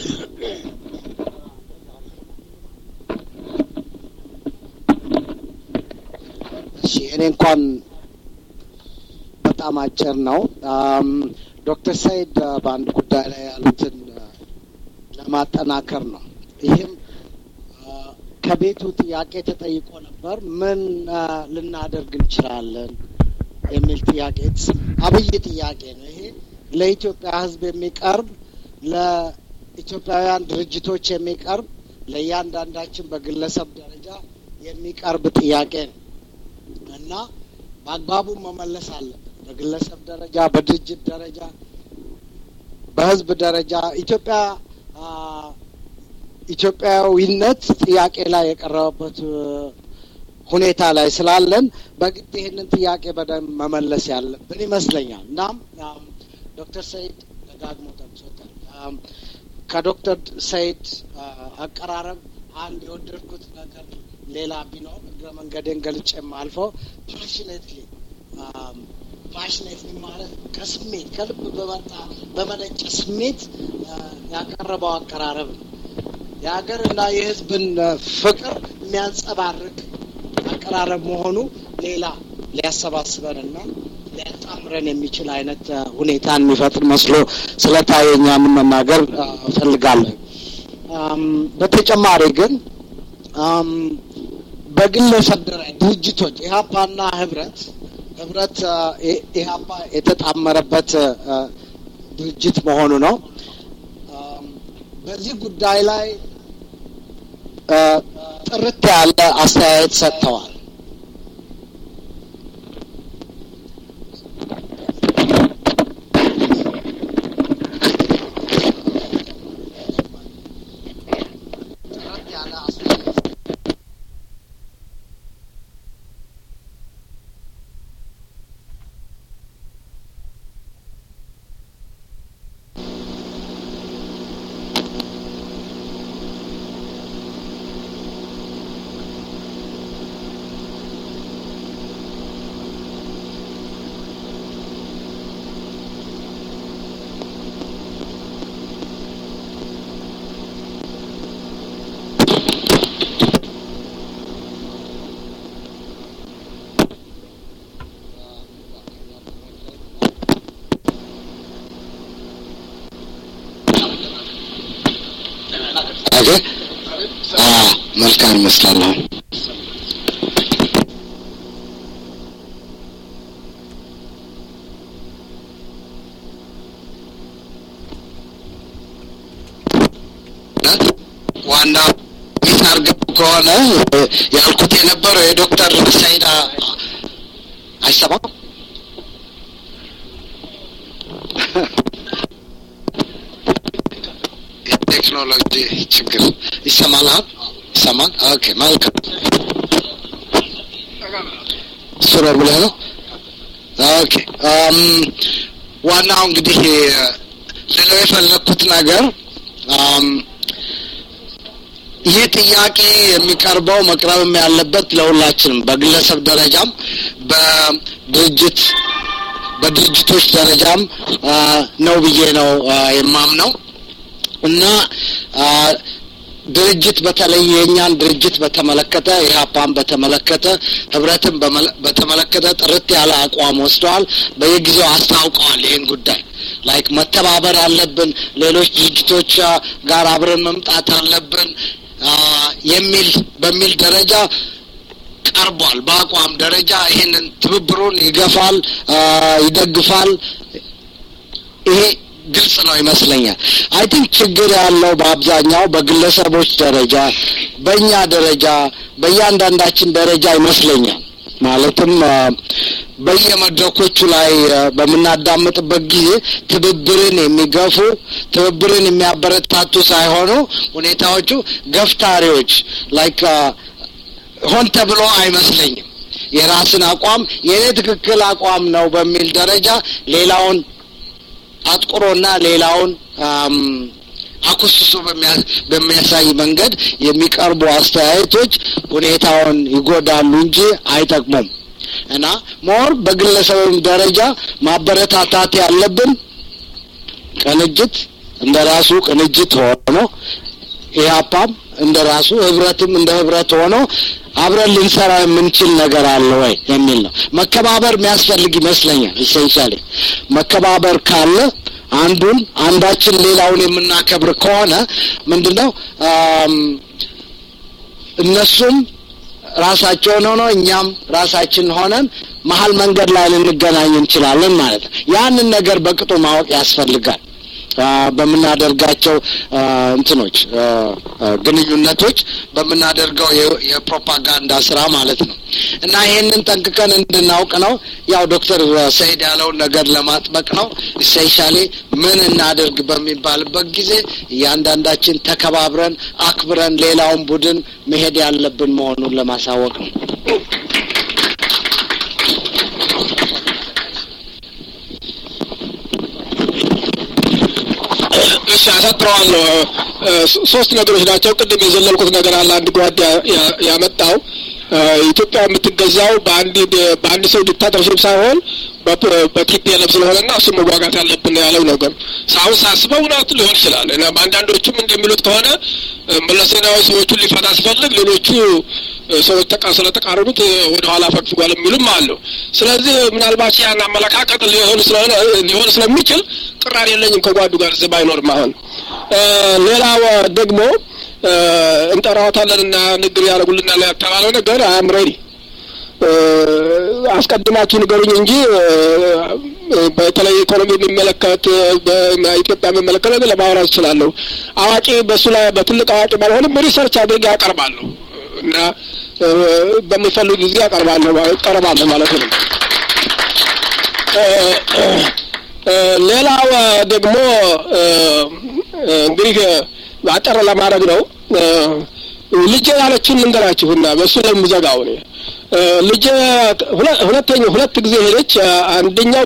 እኔ እንኳን በጣም አጭር ነው። ዶክተር ሰይድ በአንድ ጉዳይ ላይ ያሉትን ለማጠናከር ነው። ይህም ከቤቱ ጥያቄ ተጠይቆ ነበር፣ ምን ልናደርግ እንችላለን የሚል ጥያቄ፣ አብይ ጥያቄ ነው። ይሄ ለኢትዮጵያ ሕዝብ የሚቀርብ ለኢትዮጵያውያን ድርጅቶች የሚቀርብ ለእያንዳንዳችን በግለሰብ ደረጃ የሚቀርብ ጥያቄ ነው እና በአግባቡ መመለስ አለብን። በግለሰብ ደረጃ፣ በድርጅት ደረጃ፣ በህዝብ ደረጃ ኢትዮጵያዊነት ጥያቄ ላይ የቀረበበት ሁኔታ ላይ ስላለን በግድ ይህንን ጥያቄ በደንብ መመለስ ያለብን ይመስለኛል። እናም ዶክተር ሰይድ ደጋግሞ ጠቅሶታል። ከዶክተር ሰይድ አቀራረብ አንድ የወደድኩት ነገር ሌላ ቢኖር እግረ መንገዴን ገልጬ የማልፈው ፓሽኔትሊ ማለት ከስሜት ከልብ በመነጨ ስሜት ያቀረበው አቀራረብ ነው። የሀገርና የህዝብን ፍቅር የሚያንጸባርቅ አቀራረብ መሆኑ ሌላ ሊያሰባስበንና ሊያጣምረን የሚችል አይነት ሁኔታን የሚፈጥር መስሎ ስለታየኝ ምን መናገር እፈልጋለሁ። በተጨማሪ ግን በግለሰብ ደረጃ ድርጅቶች ኢህአፓና ህብረት ኢህአፓ የተጣመረበት ድርጅት መሆኑ ነው። በዚህ ጉዳይ ላይ ጥርት ያለ አስተያየት ሰጥተዋል። መልካም ይመስላል። ዋና ሚሳርገው ከሆነ ያልኩት የነበረው የዶክተር ሰይድ አይሰማም ቴክኖሎጂ ችግር ይሰማል። ኦኬ መልካም ስራ ብለህ ነው። ኦኬ ዋናው እንግዲህ ልለው የፈለኩት ነገር ይህ ጥያቄ የሚቀርበው መቅረብም ያለበት ለሁላችንም በግለሰብ ደረጃም በድርጅቶች ደረጃም ነው ብዬ ነው የማምነው እና ድርጅት በተለይ የኛን ድርጅት በተመለከተ ኢህአፓን በተመለከተ ህብረትን በተመለከተ ጥርት ያለ አቋም ወስደዋል። በየጊዜው አስታውቀዋል ይህን ጉዳይ ላይክ መተባበር አለብን፣ ሌሎች ድርጅቶች ጋር አብረን መምጣት አለብን በሚል ደረጃ ቀርቧል። በአቋም ደረጃ ይህንን ትብብሩን ይገፋል፣ ይደግፋል። ይሄ ግልጽ ነው ይመስለኛል። አይ ቲንክ ችግር ያለው በአብዛኛው በግለሰቦች ደረጃ፣ በእኛ ደረጃ፣ በእያንዳንዳችን ደረጃ ይመስለኛል። ማለትም በየመድረኮቹ ላይ በምናዳምጥበት ጊዜ ትብብርን የሚገፉ ትብብርን የሚያበረታቱ ሳይሆኑ ሁኔታዎቹ ገፍታሪዎች ላይክ ሆን ተብሎ አይመስለኝም። የራስን አቋም የኔ ትክክል አቋም ነው በሚል ደረጃ ሌላውን አጥቁሮና ሌላውን አኩስሶ በሚያሳይ መንገድ የሚቀርቡ አስተያየቶች ሁኔታውን ይጎዳሉ እንጂ አይጠቅሙም እና ሞር በግለሰብ ደረጃ ማበረታታት ያለብን ቅንጅት፣ እንደራሱ ቅንጅት ሆኖ ኢህአፓም እንደራሱ ህብረትም እንደ ህብረት ሆኖ አብረን ልንሰራ የምንችል ነገር አለ ወይ የሚል ነው። መከባበር የሚያስፈልግ ይመስለኛል። ኢሴንሻሊ መከባበር ካለ አንዳችን ሌላውን የምናከብር ከሆነ ምንድነው እነሱም ራሳቸው ነው እኛም ራሳችን ሆነን መሃል መንገድ ላይ ልንገናኝ እንችላለን ማለት ነው። ያንን ነገር በቅጡ ማወቅ ያስፈልጋል በመናደርጋቸው እንትኖች ግንኙነቶች በመናደርገው የፕሮፓጋንዳ ስራ ማለት ነው። እና ይሄንን ጠንቅቀን እንድናውቅ ነው ያው ዶክተር ሰይድ ያለው ነገር ለማጥበቅ ነው። ኢሴንሻሊ ምን እናደርግ በሚባልበት ጊዜ ያንዳንዳችን ተከባብረን አክብረን ሌላውን ቡድን መሄድ ያለብን መሆኑን ለማሳወቅ ነው። አሳጥረዋለሁ። ሶስት ነገሮች ናቸው። ቅድም የዘለልኩት ነገር አለ። አንድ ጓድ ያመጣው ኢትዮጵያ የምትገዛው በአንድ ሰው ዲክታተርሽፕ ሳይሆን በቲፒኤልኤፍ ስለሆነና እሱ መዋጋት ያለብን ያለው ነገር ሳውስ አስበው እውነት ሊሆን ይችላል። እና አንዳንዶቹም እንደሚሉት ከሆነ መለሰናዊ ሰዎቹን ሊፈታ ሲፈልግ ሌሎቹ ሰዎች ስለተቃረኑት ወደ ኋላ ፈግፍጓል የሚሉም አሉ። ስለዚህ ምናልባት ያን አመለካከት ሊሆን ስለሚችል ቅራኔ የለኝም ከጓዱ ጋር እዚህ ባይኖርም። አሁን ሌላው ደግሞ እንጠራዋታለንና ንግግር ያደርጉልናል ያተባለው ነገር አም ሬዲ አስቀድማችሁ ንገሩኝ እንጂ በተለይ ኢኮኖሚ የሚመለከት በኢትዮጵያ የሚመለከት ለማውራት እችላለሁ። አዋቂ በሱ ላይ በትልቅ አዋቂ ባልሆንም ሪሰርች አድርጌ አቀርባለሁ እና በሚፈልጉ ጊዜ አቀርባለሁ ማለት ነው። ሌላው ደግሞ እንግዲህ አጠር ለማድረግ ነው ልጅ ያለችን ልንገራችሁና በሱ ላይ ምዘጋው ነው። ልጅ ሁለት ጊዜ ሄደች። አንደኛው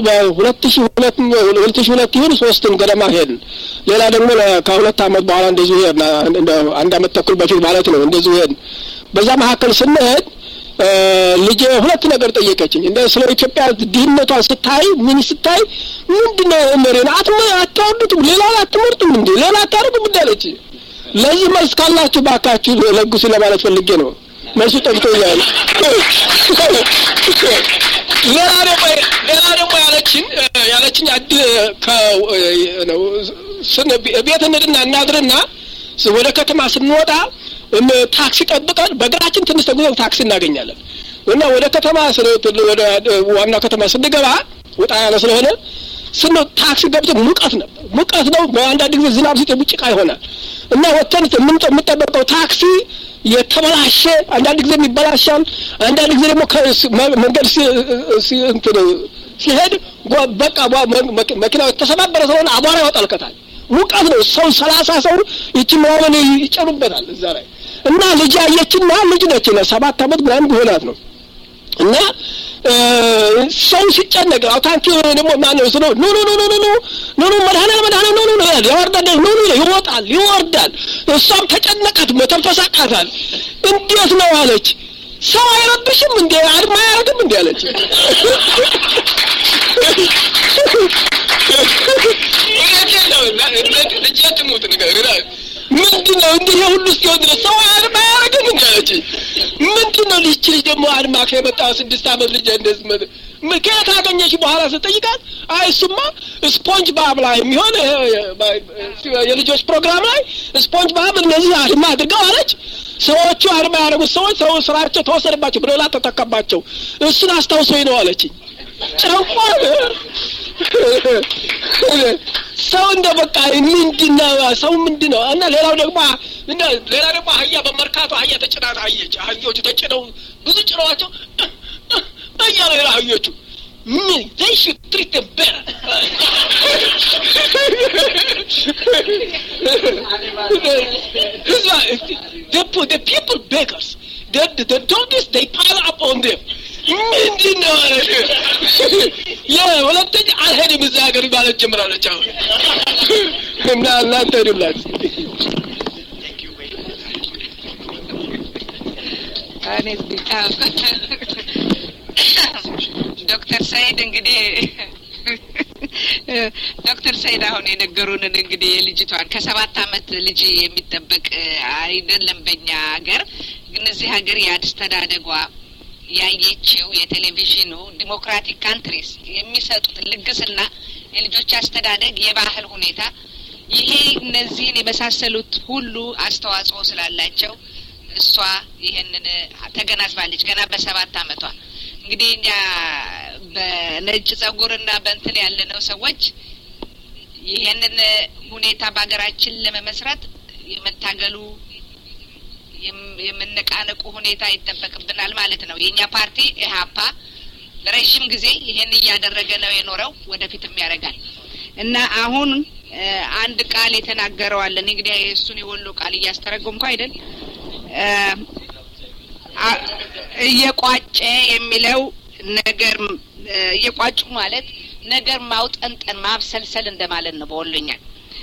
በ2002 ይሁን 3 ገደማ ሄድን። ሌላ ደግሞ ከሁለት አመት በኋላ እንደዚህ ሄድን። አንድ አመት ተኩል በፊት ማለት ነው እንደዚህ ሄድን። በዛ መካከል ስንሄድ ልጅ ሁለት ነገር ጠየቀችኝ። እንደ ስለ ኢትዮጵያ ድህነቷን ስታይ ምንድነው መሪና አትወዱትም ሌላ አትመርጡም እንዴ ሌላ አታርጉም እንዳለች ለዚህ መልስ ካላችሁ ባካችሁ ለጉስ ለማለት ፈልጌ ነው። መልሱ ጠፍቶኛል። ሌላ ደግሞ ያለችኝ ነው ቤት እናድርና ወደ ከተማ ስንወጣ ታክሲ ጠብቀን በእግራችን ትንሽ ተጉዘን ታክሲ እናገኛለን እና ወደ ከተማ ወደ ዋና ከተማ ስንገባ ወጣ ያለ ስለሆነ ታክሲ ገብተን ሙቀት ነው። በአንዳንድ ጊዜ ዝናብ ሲጥል ጭቃ ይሆናል እና ወጥተን የምንጠብቀው ታክሲ የተበላሸ አንዳንድ ጊዜ ይበላሻል። አንዳንድ ጊዜ ደግሞ መንገድ ሲሄድ በቃ መኪናው ተሰባበረ ስለሆነ አቧራ ያወጣልከታል። ሙቀት ነው። ሰው 30 ሰው ይችላል ይጨሩበታል እዛ ላይ እና ልጅ አየችና ልጅ ነች 7 አመት ምናምን ቢሆናት ነው እና ሰው ሲጨነቅ አውታንኪ ደግሞ ማነው ነው ኖ መድኃኒት ይወርዳል። እሷም ተጨነቀት መተንፈስ አቃታል። እንዴት ነው አለች። ሰው አይረብሽም እንዴ አድማ ያረግም እንዴ አለች። ምንድነው እንዴ ሁሉ ሲሆን ሰው አድማ ያረግም እንዴ አለች። ምንድነው ልጅ ደግሞ አድማ ከመጣ 6 አመት ልጅ እንደዚህ ምክንያት አገኘሽ በኋላ ስጠይቃት አይሱማ ስፖንጅ ባብ ላይ የሚሆን የልጆች ፕሮግራም ላይ ስፖንጅ ባብ እነዚህ አድማ አድርገው አለች። ሰዎቹ አድማ ያደረጉት ሰው ስራቸው ተወሰደባቸው ብለላ ተተከባቸው። እሱን አስታውሶኝ ነው አለችኝ። ጨንቋል ሰው እንደበቃ ምንድነው እና ሌላው ደግሞ አህያ በመርካቶ አህያ ተጭናት አየች። አህዮቹ ተጭነው ብዙ ጭነዋቸው አያለው አህዮቹ they should treat them better. the people beggars the donkeys they pile up on them. ምንድነው ወለተኛ አልሄድም እዛ ሀገር ማለት ጀምራለች አሁን እና እናንተ ዱላት ዶክተር ሰይድ እንግዲህ ዶክተር ሰይድ አሁን የነገሩንን እንግዲህ ልጅቷን ከ7 አመት ልጅ የሚጠበቅ አይደለም በእኛ ሀገር ግን እዚህ ሀገር ያስተዳደጓ ያየችው የቴሌቪዥኑ ዲሞክራቲክ ካንትሪስ የሚሰጡት ልግስና የልጆች አስተዳደግ የባህል ሁኔታ ይሄ እነዚህን የመሳሰሉት ሁሉ አስተዋጽኦ ስላላቸው እሷ ይሄንን ተገናዝባለች ገና በ7 አመቷ እንግዲህ እኛ በነጭ ጸጉርና በእንትን ያለነው ሰዎች ይሄንን ሁኔታ በአገራችን ለመመስረት የመታገሉ የምንቃነቁ ሁኔታ ይተበቅብናል ማለት ነው የኛ ፓርቲ ኢህአፓ ለረጅም ጊዜ ይሄን እያደረገ ነው የኖረው ወደፊትም ያደርጋል እና አሁን አንድ ቃል የተናገረው አለ እንግዲህ እሱን የወሎ ቃል እያስተረጎምኩ አይደል እየቋጨ የሚለው ነገር እየቋጩ ማለት ነገር ማውጠንጠን ማብሰልሰል እንደማለት ነው በወሎኛ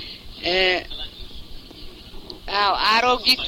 አሮጊት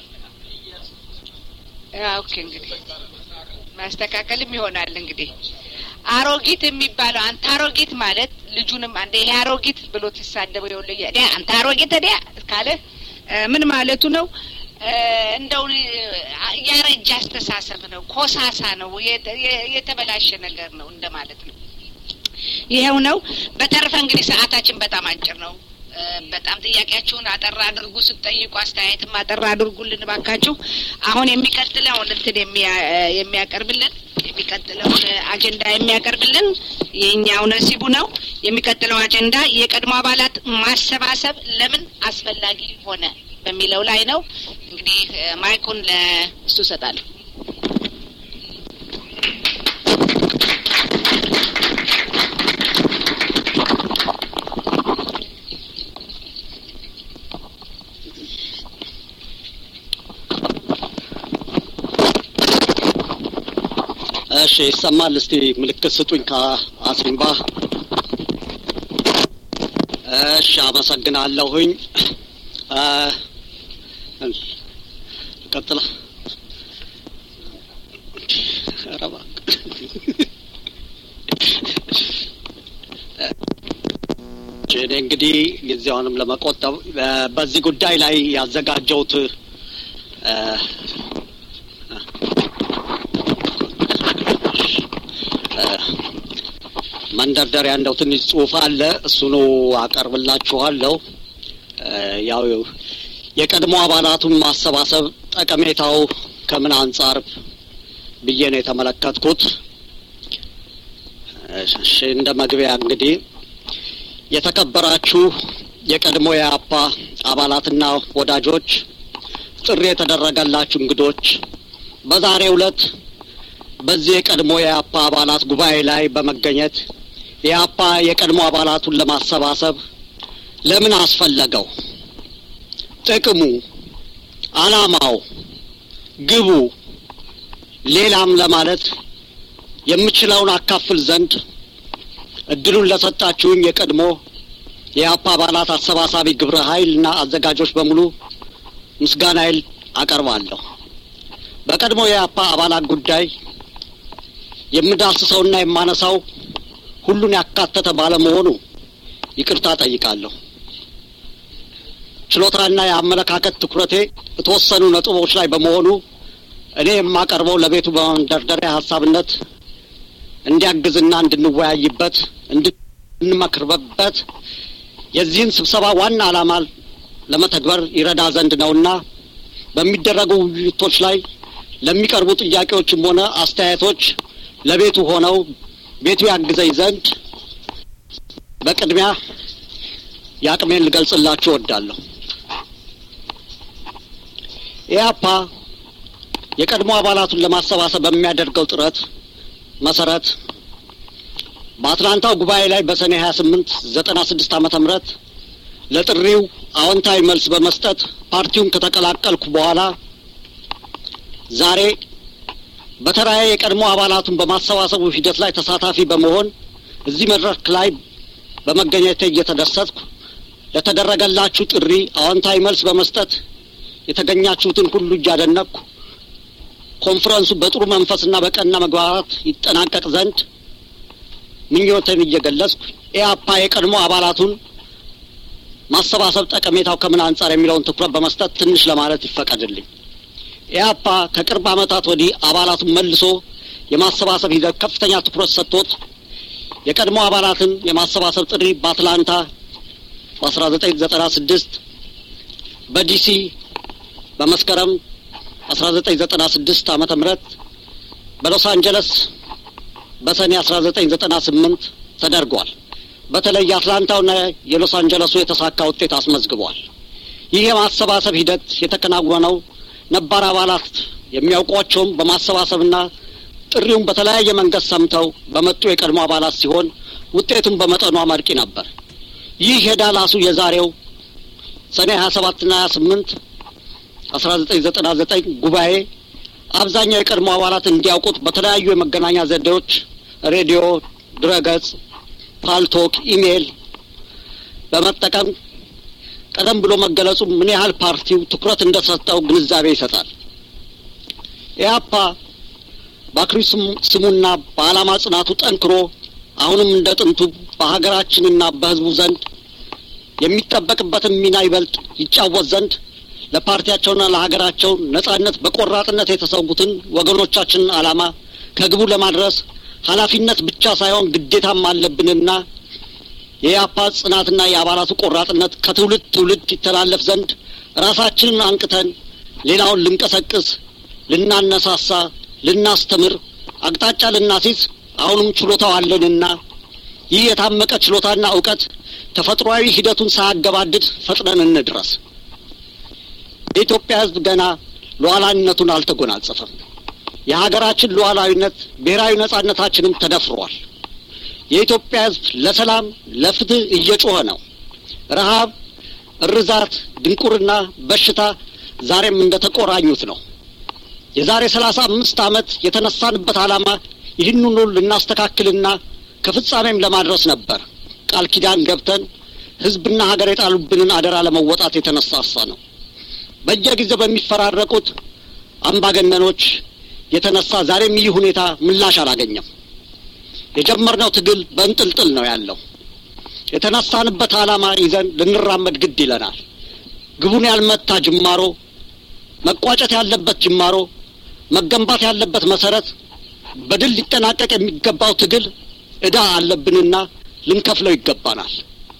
ኦኬ እንግዲህ ማስተካከልም ይሆናል እንግዲህ አሮጊት የሚባለው አንተ አሮጊት ማለት ልጁንም አንዴ ይሄ አሮጊት ብሎ ተሳደበው ይወልኝ ያ አንተ አሮጊት ታዲያ ካለ ምን ማለቱ ነው እንደው ያረጃ አስተሳሰብ ነው ኮሳሳ ነው የተበላሸ ነገር ነው እንደማለት ነው ይሄው ነው በተረፈ እንግዲህ ሰዓታችን በጣም አጭር ነው በጣም ጥያቄያችሁን አጠራ አድርጉ ስትጠይቁ አስተያየትም አጠራ አድርጉልን ባካችሁ አሁን የሚቀጥለው እንትን የሚያቀርብልን የሚቀጥለው አጀንዳ የሚያቀርብልን የኛው ነሲቡ ነው የሚቀጥለው አጀንዳ የቀድሞ አባላት ማሰባሰብ ለምን አስፈላጊ ሆነ በሚለው ላይ ነው እንግዲህ ማይኩን ለእሱ ሰጣለሁ እሺ ይሰማል እስቲ ምልክት ስጡኝ ከአሲምባ እሺ አመሰግናለሁኝ ቀጥላ ረባ እኔ እንግዲህ ጊዜውንም ለመቆጠብ በዚህ ጉዳይ ላይ ያዘጋጀውት መንደርደሪያ እንደው ትንሽ ጽሁፍ አለ እሱኑ አቀርብላችኋለሁ ያው የቀድሞ አባላቱን ማሰባሰብ ጠቀሜታው ከምን አንፃር ብዬ ነው የተመለከትኩት እሺ እንደ መግቢያ እንግዲህ የተከበራችሁ የቀድሞ የአፓ አባላትና ወዳጆች ጥሪ የተደረገላችሁ እንግዶች በዛሬው ዕለት በዚህ የቀድሞ የአፓ አባላት ጉባኤ ላይ በመገኘት የአፓ የቀድሞ አባላቱን ለማሰባሰብ ለምን አስፈለገው ጥቅሙ አላማው ግቡ ሌላም ለማለት የምችለውን አካፍል ዘንድ እድሉን ለሰጣችሁኝ የቀድሞ የአፓ አባላት አሰባሳቢ ግብረ ኃይልና አዘጋጆች በሙሉ ምስጋናዬን አቀርባለሁ በቀድሞ የአፓ አባላት ጉዳይ የምዳስሰውና የማነሳው ሁሉን ያካተተ ባለመሆኑ ይቅርታ ጠይቃለሁ ችሎታና የአመለካከት ትኩረቴ የተወሰኑ ነጥቦች ላይ በመሆኑ እኔ የማቀርበው ለቤቱ በመንደርደሪያ ሐሳብነት እንዲያግዝና እንድንወያይበት እንድንመክርበት የዚህን ስብሰባ ዋና ዓላማ ለመተግበር ይረዳ ዘንድ ነውና በሚደረጉ ውይይቶች ላይ ለሚቀርቡ ጥያቄዎችም ሆነ አስተያየቶች ለቤቱ ሆነው ቤቱ ያግዘኝ ዘንድ በቅድሚያ ያቅሜን ልገልጽላችሁ እወዳለሁ ኢያፓ የቀድሞ አባላቱን ለማሰባሰብ በሚያደርገው ጥረት መሰረት በአትላንታው ጉባኤ ላይ በሰኔ 28 96 ዓመተ ምህረት ለጥሪው አዎንታዊ መልስ በመስጠት ፓርቲውን ከተቀላቀልኩ በኋላ ዛሬ በተራዬ የቀድሞ አባላቱን በማሰባሰቡ ሂደት ላይ ተሳታፊ በመሆን እዚህ መድረክ ላይ በመገኘቴ እየተደሰትኩ ለተደረገላችሁ ጥሪ አዎንታዊ መልስ በመስጠት የተገኛችሁትን ሁሉ እያደነቅኩ ኮንፈረንሱ በጥሩ መንፈስና በቀና መግባባት ይጠናቀቅ ዘንድ ምኞቴን እየገለጽኩ ኢያፓ የቀድሞ አባላቱን ማሰባሰብ ጠቀሜታው ከምን አንፃር የሚለውን ትኩረት በመስጠት ትንሽ ለማለት ይፈቀድልኝ። ኢያፓ ከቅርብ ዓመታት ወዲህ አባላቱን መልሶ የማሰባሰብ ሂደት ከፍተኛ ትኩረት ሰጥቶት የቀድሞ አባላትን የማሰባሰብ ጥሪ በአትላንታ በ1996 በዲሲ በመስከረም 1996 ዓመተ ምህረት በሎስ አንጀለስ በሰኔ 1998 ተደርጓል። በተለይ አትላንታውና የሎስ አንጀለሱ የተሳካ ውጤት አስመዝግቧል። ይህ የማሰባሰብ ሂደት የተከናወነው ነባር አባላት የሚያውቋቸውን በማሰባሰብና ጥሪውን በተለያየ መንገድ ሰምተው በመጡ የቀድሞ አባላት ሲሆን ውጤቱን በመጠኑ አመርቂ ነበር። ይህ የዳላሱ የዛሬው ሰኔ 27 እና 28 1999 ጉባኤ አብዛኛው የቀድሞ አባላት እንዲያውቁት በተለያዩ የመገናኛ ዘዴዎች ሬዲዮ፣ ድረገጽ፣ ፓልቶክ፣ ኢሜል በመጠቀም ቀደም ብሎ መገለጹ ምን ያህል ፓርቲው ትኩረት እንደሰጠው ግንዛቤ ይሰጣል። ኢያፓ በአኩሪ ስሙና በዓላማ ጽናቱ ጠንክሮ አሁንም እንደ ጥንቱ በሀገራችንና በሕዝቡ ዘንድ የሚጠበቅበትን ሚና ይበልጥ ይጫወት ዘንድ ለፓርቲያቸውና ለሀገራቸው ነጻነት በቆራጥነት የተሰዉትን ወገኖቻችንን ዓላማ ከግቡ ለማድረስ ኃላፊነት ብቻ ሳይሆን ግዴታም አለብንና የኢያፓ ጽናትና የአባላቱ ቆራጥነት ከትውልድ ትውልድ ይተላለፍ ዘንድ ራሳችንን አንቅተን ሌላውን ልንቀሰቅስ፣ ልናነሳሳ፣ ልናስተምር፣ አቅጣጫ ልናስይዝ አሁንም ችሎታው አለንና ይህ የታመቀ ችሎታና ዕውቀት ተፈጥሯዊ ሂደቱን ሳያገባድድ ፈጥነን እንድረስ። የኢትዮጵያ ሕዝብ ገና ሉዓላዊነቱን አልተጎናጸፈም። የሀገራችን ሉዓላዊነት ብሔራዊ ነጻነታችንም ተደፍሯል። የኢትዮጵያ ሕዝብ ለሰላም ለፍትህ እየጮኸ ነው። ረሃብ፣ እርዛት፣ ድንቁርና፣ በሽታ ዛሬም እንደተቆራኙት ነው። የዛሬ 35 ዓመት የተነሳንበት ዓላማ ይህን ሁሉ ልናስተካክልና ከፍጻሜም ለማድረስ ነበር። ቃል ኪዳን ገብተን ሕዝብና ሀገር የጣሉብንን አደራ ለመወጣት የተነሳሳ ነው። በየጊዜው በሚፈራረቁት አምባገነኖች የተነሳ ዛሬም ይህ ሁኔታ ምላሽ አላገኘም። የጀመርነው ትግል በእንጥልጥል ነው ያለው። የተነሳንበት ዓላማ ይዘን ልንራመድ ግድ ይለናል። ግቡን ያልመታ ጅማሮ፣ መቋጨት ያለበት ጅማሮ፣ መገንባት ያለበት መሰረት፣ በድል ሊጠናቀቅ የሚገባው ትግል ዕዳ አለብንና ልንከፍለው ይገባናል።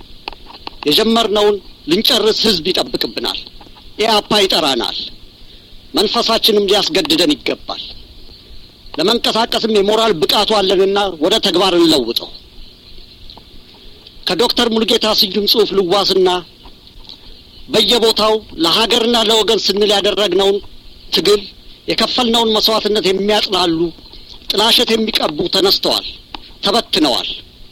የጀመርነውን ልንጨርስ ሕዝብ ይጠብቅብናል። ኢያፓ ይጠራናል። መንፈሳችንም ሊያስገድደን ይገባል። ለመንቀሳቀስም የሞራል ብቃቱ አለንና ወደ ተግባር እንለውጠው። ከዶክተር ሙሉጌታ ስዩም ጽሑፍ ልዋስና በየቦታው ለሀገርና ለወገን ስንል ያደረግነውን ትግል የከፈልነውን መስዋዕትነት የሚያጥላሉ ጥላሸት የሚቀቡ ተነስተዋል፣ ተበትነዋል።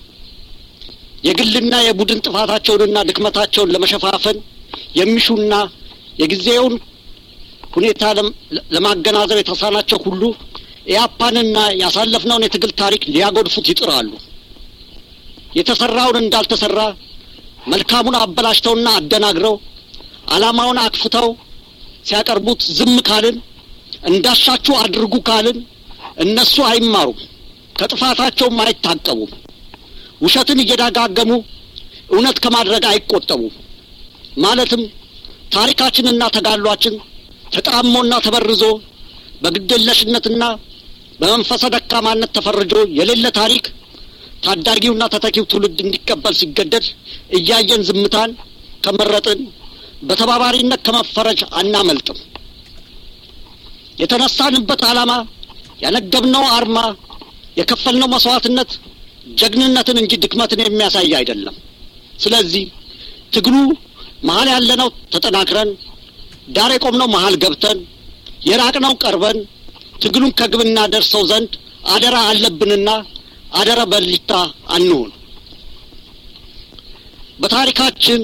የግልና የቡድን ጥፋታቸውንና ድክመታቸውን ለመሸፋፈን የሚሹና የጊዜውን ሁኔታ ለማገናዘብ የተሳናቸው ሁሉ ኢያፓንና ያሳለፍነውን የትግል ታሪክ ሊያጎድፉት ይጥራሉ። የተሰራውን እንዳልተሰራ መልካሙን አበላሽተውና አደናግረው ዓላማውን አክፍተው ሲያቀርቡት ዝም ካልን፣ እንዳሻችሁ አድርጉ ካልን እነሱ አይማሩም፣ ከጥፋታቸውም አይታቀቡም። ውሸትን እየደጋገሙ እውነት ከማድረግ አይቆጠቡም። ማለትም ታሪካችንና ተጋድሏችን ተጣሞና ተበርዞ በግድየለሽነትና በመንፈሰ ደካማነት ተፈርጆ የሌለ ታሪክ ታዳጊውና ተተኪው ትውልድ እንዲቀበል ሲገደድ እያየን ዝምታን ከመረጥን በተባባሪነት ከመፈረጅ አናመልጥም። የተነሳንበት ዓላማ፣ ያነገብነው አርማ፣ የከፈልነው መስዋዕትነት ጀግንነትን እንጂ ድክመትን የሚያሳይ አይደለም። ስለዚህ ትግሉ መሀል ያለነው ተጠናክረን፣ ዳር የቆምነው መሀል ገብተን፣ የራቅነው ቀርበን ትግሉን ከግብ እናደርሰው ዘንድ አደራ አለብንና አደራ በሊታ አንሁን። በታሪካችን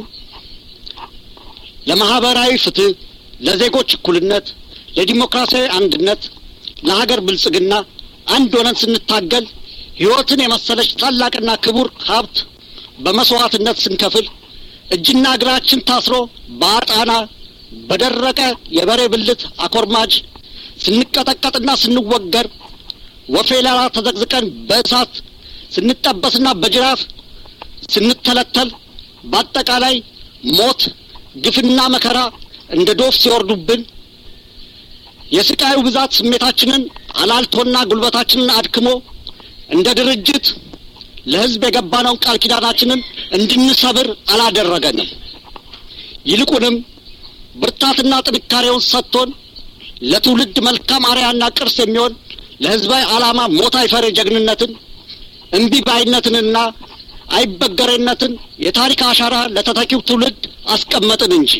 ለማህበራዊ ፍትህ፣ ለዜጎች እኩልነት፣ ለዲሞክራሲያዊ አንድነት፣ ለሀገር ብልጽግና አንድ ሆነን ስንታገል ሕይወትን የመሰለች ታላቅና ክቡር ሀብት በመስዋዕትነት ስንከፍል እጅና እግራችን ታስሮ በአጣና በደረቀ የበሬ ብልት አኮርማጅ ስንቀጠቀጥና ስንወገር ወፌላላ ተዘቅዝቀን በእሳት ስንጠበስና በጅራፍ ስንተለተል በአጠቃላይ ሞት ግፍና መከራ እንደ ዶፍ ሲወርዱብን የስቃዩ ብዛት ስሜታችንን አላልቶና ጉልበታችንን አድክሞ እንደ ድርጅት ለህዝብ የገባነው ቃል ኪዳናችንን እንድንሰብር አላደረገንም። ይልቁንም ብርታትና ጥንካሬውን ሰጥቶን ለትውልድ መልካም አርአያና ቅርስ የሚሆን ለህዝባዊ ዓላማ ሞት አይፈሪ ጀግንነትን እምቢባይነትንና አይበገሬነትን የታሪክ አሻራ ለተተኪው ትውልድ አስቀመጥን እንጂ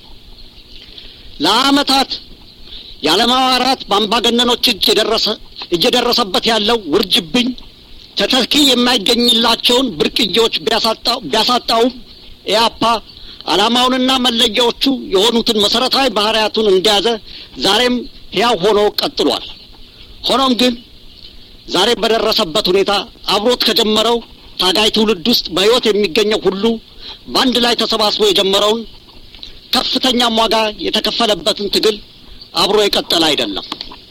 ለዓመታት ያለማዋራት በአምባገነኖች እየደረሰበት ያለው ውርጅብኝ ተተኪ የማይገኝላቸውን ብርቅዬዎች ቢያሳጣውም ኢያፓ ዓላማውንና መለያዎቹ የሆኑትን መሰረታዊ ባህሪያቱን እንደያዘ ዛሬም ሕያው ሆኖ ቀጥሏል። ሆኖም ግን ዛሬ በደረሰበት ሁኔታ አብሮት ከጀመረው ታጋይ ትውልድ ውስጥ በሕይወት የሚገኘው ሁሉ በአንድ ላይ ተሰባስቦ የጀመረውን ከፍተኛ ዋጋ የተከፈለበትን ትግል አብሮ የቀጠለ አይደለም።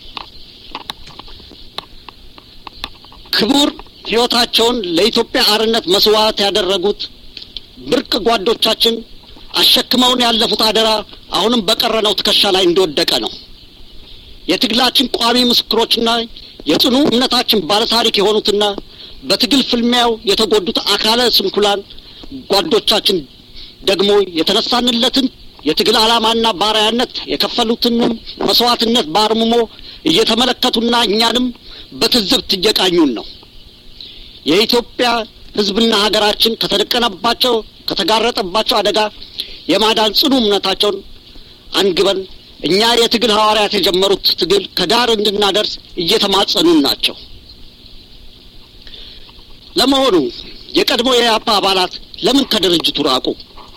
ክቡር ሕይወታቸውን ለኢትዮጵያ አርነት መስዋዕት ያደረጉት ብርቅ ጓዶቻችን አሸክመውን ያለፉት አደራ አሁንም በቀረነው ትከሻ ላይ እንደወደቀ ነው። የትግላችን ቋሚ ምስክሮችና የጽኑ እምነታችን ባለታሪክ የሆኑትና በትግል ፍልሚያው የተጎዱት አካለ ስንኩላን ጓዶቻችን ደግሞ የተነሳንለትን የትግል ዓላማና ባሪያነት የከፈሉትን መስዋዕትነት ባርምሞ እየተመለከቱና እኛንም በትዝብት እየቃኙን ነው። የኢትዮጵያ ሕዝብና ሀገራችን ከተጋረጠባቸው አደጋ የማዳን ጽኑ እምነታቸውን አንግበን እኛ የትግል ሐዋርያት የጀመሩት ትግል ከዳር እንድናደርስ እየተማጸኑን ናቸው። ለመሆኑ የቀድሞ የኢያፓ አባላት ለምን ከድርጅቱ ራቁ?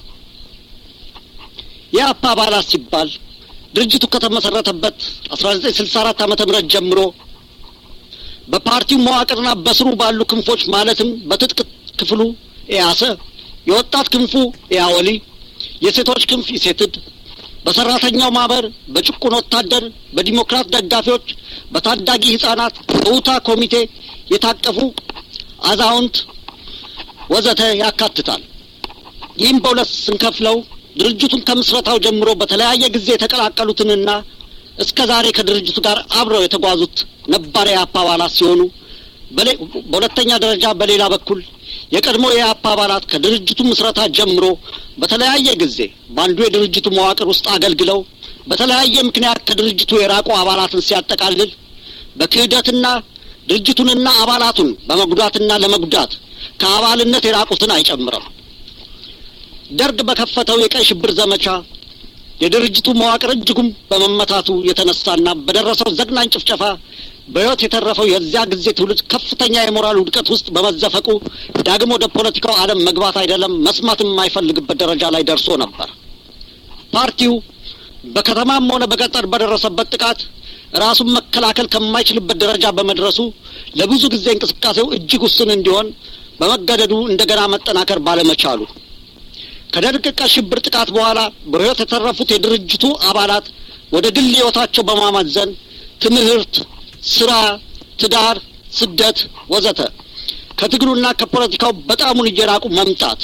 የኢያፓ አባላት ሲባል ድርጅቱ ከተመሰረተበት 1964 ዓመተ ምህረት ጀምሮ በፓርቲው መዋቅርና በስሩ ባሉ ክንፎች ማለትም በትጥቅ ክፍሉ ኢያሰ፣ የወጣት ክንፉ ኢያወሊ፣ የሴቶች ክንፍ ኢሴትድ፣ በሰራተኛው ማህበር፣ በጭቁን ወታደር፣ በዲሞክራት ደጋፊዎች፣ በታዳጊ ህፃናት በውታ ኮሚቴ የታቀፉ አዛውንት ወዘተ ያካትታል። ይህም በሁለት ስንከፍለው ድርጅቱን ከምስረታው ጀምሮ በተለያየ ጊዜ የተቀላቀሉትንና እስከ ዛሬ ከድርጅቱ ጋር አብረው የተጓዙት ነባር የኢያፓ አባላት ሲሆኑ በሁለተኛ ደረጃ በሌላ በኩል የቀድሞ የኢያፓ አባላት ከድርጅቱ ምስረታ ጀምሮ በተለያየ ጊዜ በአንዱ የድርጅቱ መዋቅር ውስጥ አገልግለው በተለያየ ምክንያት ከድርጅቱ የራቁ አባላትን ሲያጠቃልል በክህደትና ድርጅቱንና አባላቱን በመጉዳትና ለመጉዳት ከአባልነት የራቁትን አይጨምርም። ደርግ በከፈተው የቀይ ሽብር ዘመቻ የድርጅቱ መዋቅር እጅጉም በመመታቱ የተነሳና በደረሰው ዘግናኝ ጭፍጨፋ በሕይወት የተረፈው የዚያ ጊዜ ትውልድ ከፍተኛ የሞራል ውድቀት ውስጥ በመዘፈቁ ዳግም ወደ ፖለቲካው ዓለም መግባት አይደለም መስማት የማይፈልግበት ደረጃ ላይ ደርሶ ነበር። ፓርቲው በከተማም ሆነ በገጠር በደረሰበት ጥቃት ራሱን መከላከል ከማይችልበት ደረጃ በመድረሱ ለብዙ ጊዜ እንቅስቃሴው እጅግ ውስን እንዲሆን በመገደዱ እንደገና መጠናከር ባለመቻሉ ከደርግ ቀይ ሽብር ጥቃት በኋላ በሕይወት የተረፉት የድርጅቱ አባላት ወደ ግል ሕይወታቸው በማመዘን ትምህርት፣ ስራ፣ ትዳር፣ ስደት ወዘተ ከትግሉና ከፖለቲካው በጣሙን እየራቁ መምጣት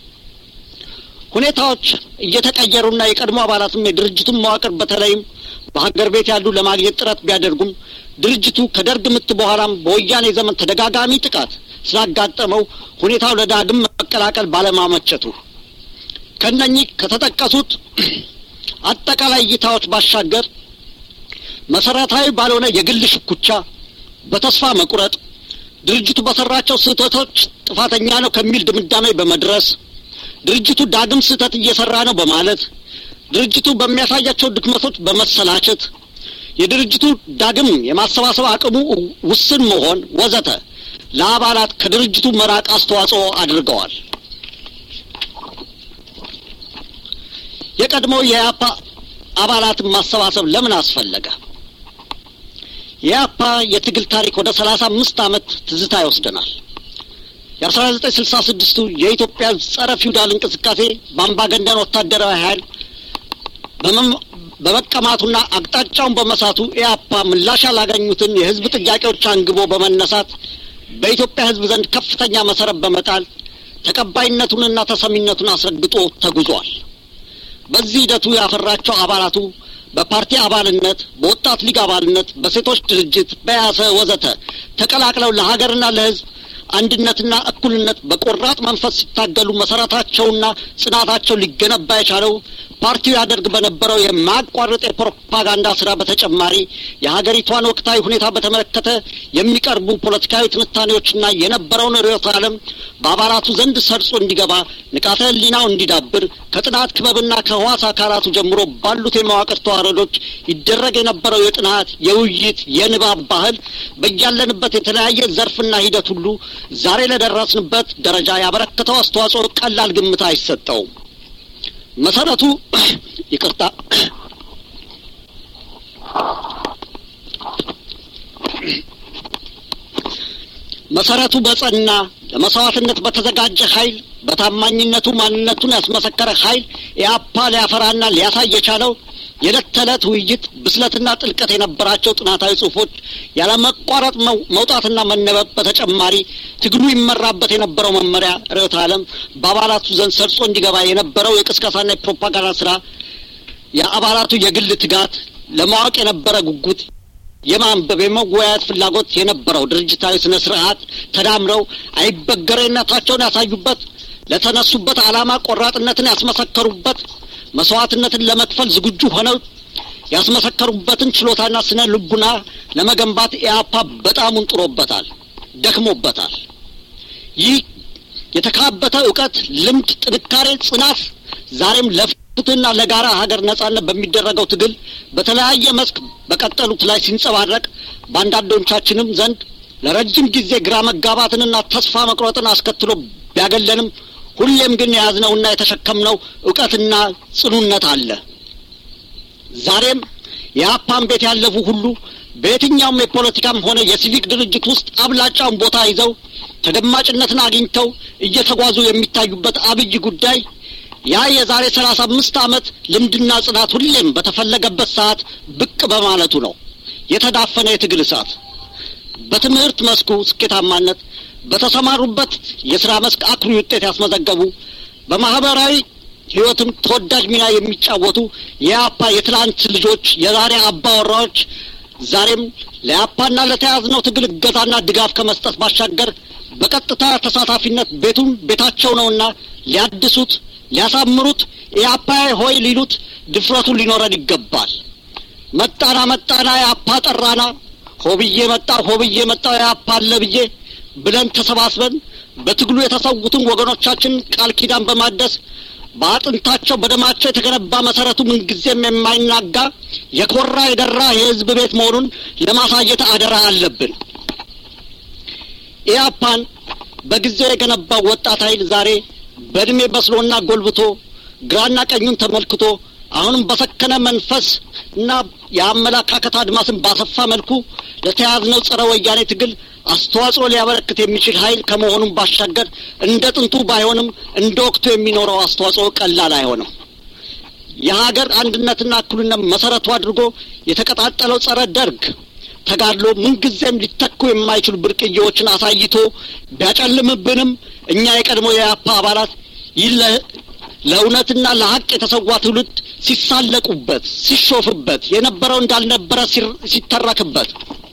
ሁኔታዎች እየተቀየሩና የቀድሞ አባላትም የድርጅቱን መዋቅር በተለይም በሀገር ቤት ያሉ ለማግኘት ጥረት ቢያደርጉም ድርጅቱ ከደርግ ምት በኋላም በወያኔ ዘመን ተደጋጋሚ ጥቃት ስላጋጠመው ሁኔታው ለዳግም መቀላቀል ባለማመቸቱ ከነኚህ ከተጠቀሱት አጠቃላይ እይታዎች ባሻገር መሰረታዊ ባልሆነ የግል ሽኩቻ በተስፋ መቁረጥ ድርጅቱ በሰራቸው ስህተቶች ጥፋተኛ ነው ከሚል ድምዳሜ በመድረስ ድርጅቱ ዳግም ስህተት እየሰራ ነው በማለት ድርጅቱ በሚያሳያቸው ድክመቶች በመሰላቸት የድርጅቱ ዳግም የማሰባሰብ አቅሙ ውስን መሆን ወዘተ ለአባላት ከድርጅቱ መራቅ አስተዋጽኦ አድርገዋል። የቀድሞው የኢያፓ አባላትን ማሰባሰብ ለምን አስፈለገ? የኢያፓ የትግል ታሪክ ወደ 35 ዓመት ትዝታ ይወስደናል። የ1966ቱ የኢትዮጵያ ጸረ ፊውዳል እንቅስቃሴ በአምባገነን ወታደራዊ ኃይል በመቀማቱና አቅጣጫውን በመሳቱ ኢያፓ ምላሽ ያላገኙትን የህዝብ ጥያቄዎች አንግቦ በመነሳት በኢትዮጵያ ህዝብ ዘንድ ከፍተኛ መሰረት በመጣል ተቀባይነቱንና ተሰሚነቱን አስረግጦ ተጉዟል። በዚህ ሂደቱ ያፈራቸው አባላቱ በፓርቲ አባልነት፣ በወጣት ሊግ አባልነት፣ በሴቶች ድርጅት፣ በያሰ ወዘተ ተቀላቅለው ለሀገርና ለሕዝብ አንድነትና እኩልነት በቆራጥ መንፈስ ሲታገሉ መሰረታቸውና ጽናታቸው ሊገነባ የቻለው ፓርቲው ያደርግ በነበረው የማያቋርጥ የፕሮፓጋንዳ ስራ በተጨማሪ የሀገሪቷን ወቅታዊ ሁኔታ በተመለከተ የሚቀርቡ ፖለቲካዊ ትንታኔዎችና የነበረውን ርዕዮተ ዓለም በአባላቱ ዘንድ ሰርጾ እንዲገባ ንቃተ ህሊናው እንዲዳብር ከጥናት ክበብና ከህዋስ አካላቱ ጀምሮ ባሉት የመዋቅር ተዋረዶች ይደረግ የነበረው የጥናት፣ የውይይት፣ የንባብ ባህል በያለንበት የተለያየ ዘርፍና ሂደት ሁሉ ዛሬ ለደረስንበት ደረጃ ያበረከተው አስተዋጽኦ ቀላል ግምት አይሰጠውም። መሰረቱ መሰረቱ በጸና ለመስዋዕትነት በተዘጋጀ ኃይል በታማኝነቱ ማንነቱን ያስመሰከረ ኃይል ኢህአፓ ሊያፈራና ሊያሳይ የቻለው የዕለት ተዕለት ውይይት ብስለትና ጥልቀት የነበራቸው ጥናታዊ ጽሑፎች ያለመቋረጥ መውጣትና መነበብ በተጨማሪ ትግሉ ይመራበት የነበረው መመሪያ ርዕዮተ ዓለም በአባላቱ ዘንድ ሰርጾ እንዲገባ የነበረው የቅስቀሳና የፕሮፓጋንዳ ስራ የአባላቱ የግል ትጋት ለማወቅ የነበረ ጉጉት የማንበብ የመወያየት ፍላጎት የነበረው ድርጅታዊ ስነ ስርዓት ተዳምረው አይበገሬነታቸውን ያሳዩበት ለተነሱበት ዓላማ ቆራጥነትን ያስመሰከሩበት መስዋዕትነትን ለመክፈል ዝግጁ ሆነው ያስመሰከሩበትን ችሎታና ስነ ልቡና ለመገንባት ኢህአፓ በጣም ጥሮበታል፣ ደክሞበታል። ይህ የተካበተ ዕውቀት፣ ልምድ፣ ጥንካሬ፣ ጽናት ዛሬም ለፍትህና ለጋራ ሀገር ነጻነት በሚደረገው ትግል በተለያየ መስክ በቀጠሉት ላይ ሲንጸባረቅ በአንዳንዶቻችንም ዘንድ ለረጅም ጊዜ ግራ መጋባትንና ተስፋ መቁረጥን አስከትሎ ቢያገለንም ሁሌም ግን የያዝነውና የተሸከምነው ዕውቀትና ጽኑነት አለ። ዛሬም የኢህአፓን ቤት ያለፉ ሁሉ በየትኛውም የፖለቲካም ሆነ የሲቪክ ድርጅት ውስጥ አብላጫውን ቦታ ይዘው ተደማጭነትን አግኝተው እየተጓዙ የሚታዩበት አብይ ጉዳይ ያ የዛሬ 35 ዓመት ልምድና ጽናት ሁሌም በተፈለገበት ሰዓት ብቅ በማለቱ ነው። የተዳፈነ የትግል እሳት በትምህርት መስኩ ስኬታማነት በተሰማሩበት የሥራ መስክ አኩሪ ውጤት ያስመዘገቡ በማህበራዊ ሕይወትም ተወዳጅ ሚና የሚጫወቱ የኢህአፓ የትላንት ልጆች የዛሬ አባወራዎች ዛሬም ለኢህአፓና ለተያዝነው ትግል እገዛና ድጋፍ ከመስጠት ባሻገር በቀጥታ ተሳታፊነት ቤቱን ቤታቸው ነውና ሊያድሱት ሊያሳምሩት ኢህአፓ ሆይ ሊሉት ድፍረቱ ሊኖረን ይገባል። መጣና ኢህአፓ ጠራና ሆብዬ መጣ ኢህአፓ አለ ብዬ ብለን ተሰባስበን በትግሉ የተሰዉትን ወገኖቻችን ቃል ኪዳን በማደስ በአጥንታቸው በደማቸው የተገነባ መሰረቱ ምንጊዜም የማይናጋ የኮራ የደራ የህዝብ ቤት መሆኑን ለማሳየት አደራ አለብን። ኢህአፓን በጊዜው የገነባው ወጣት ኃይል ዛሬ በእድሜ በስሎና ጎልብቶ ግራና ቀኙን ተመልክቶ አሁንም በሰከነ መንፈስ እና የአመለካከት አድማስን ባሰፋ መልኩ ለተያዝነው ጸረ ወያኔ ትግል አስተዋጽኦ ሊያበረክት የሚችል ኃይል ከመሆኑም ባሻገር እንደ ጥንቱ ባይሆንም እንደ ወቅቱ የሚኖረው አስተዋጽኦ ቀላል አይሆንም። የሀገር አንድነትና እኩልነት መሰረቱ አድርጎ የተቀጣጠለው ጸረ ደርግ ተጋድሎ ምንጊዜም ሊተኩ የማይችሉ ብርቅዬዎችን አሳይቶ ቢያጨልምብንም እኛ የቀድሞ የኢህአፓ አባላት ለእውነትና ለሀቅ የተሰዋ ትውልድ ሲሳለቁበት ሲሾፍበት የነበረው እንዳልነበረ ሲተረክበት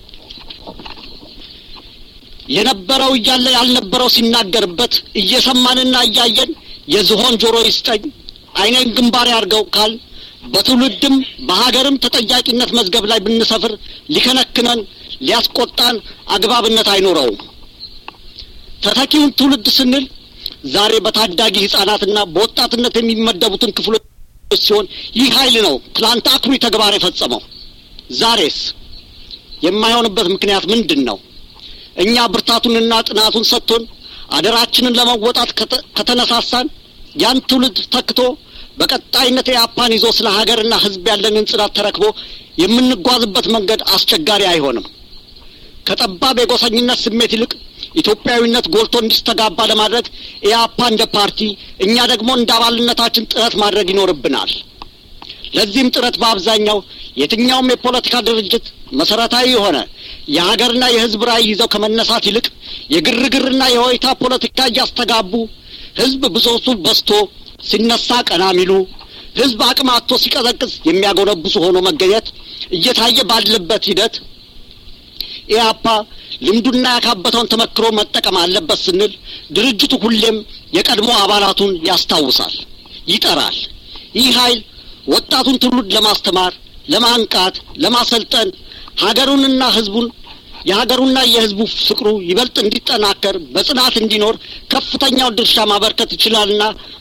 የነበረው እያለ ያልነበረው ሲናገርበት እየሰማንና እያየን የዝሆን ጆሮ ይስጠኝ አይኔን ግንባር ያርገው ካል በትውልድም በሀገርም ተጠያቂነት መዝገብ ላይ ብንሰፍር ሊከነክነን ሊያስቆጣን አግባብነት አይኖረውም። ተተኪውን ትውልድ ስንል ዛሬ በታዳጊ ህፃናትና በወጣትነት የሚመደቡትን ክፍሎች ሲሆን ይህ ኃይል ነው ትላንት አኩሪ ተግባር የፈጸመው። ዛሬስ የማይሆንበት ምክንያት ምንድን ነው? እኛ ብርታቱንና ጥናቱን ሰጥቶን አደራችንን ለመወጣት ከተነሳሳን ያን ትውልድ ተክቶ በቀጣይነት ኢህአፓን ይዞ ስለ ሀገርና ህዝብ ያለንን ጽናት ተረክቦ የምንጓዝበት መንገድ አስቸጋሪ አይሆንም። ከጠባብ የጎሰኝነት ስሜት ይልቅ ኢትዮጵያዊነት ጎልቶ እንዲስተጋባ ለማድረግ ኢህአፓ እንደ ፓርቲ እኛ ደግሞ እንደ አባልነታችን ጥረት ማድረግ ይኖርብናል። ለዚህም ጥረት በአብዛኛው የትኛውም የፖለቲካ ድርጅት መሰረታዊ የሆነ የሀገርና የህዝብ ራዕይ ይዘው ከመነሳት ይልቅ የግርግርና የሆይታ ፖለቲካ እያስተጋቡ ህዝብ ብሶቱ በስቶ ሲነሳ ቀና ሚሉ ህዝብ አቅማቶ ሲቀዘቅዝ የሚያጎነብሱ ሆኖ መገኘት እየታየ ባለበት ሂደት ኢያፓ ልምዱና ያካበተውን ተመክሮ መጠቀም አለበት ስንል ድርጅቱ ሁሌም የቀድሞ አባላቱን ያስታውሳል፣ ይጠራል። ይህ ኃይል ወጣቱን ትውልድ ለማስተማር፣ ለማንቃት፣ ለማሰልጠን ሀገሩንና ህዝቡን የሀገሩና የህዝቡ ፍቅሩ ይበልጥ እንዲጠናከር በጽናት እንዲኖር ከፍተኛው ድርሻ ማበርከት ይችላልና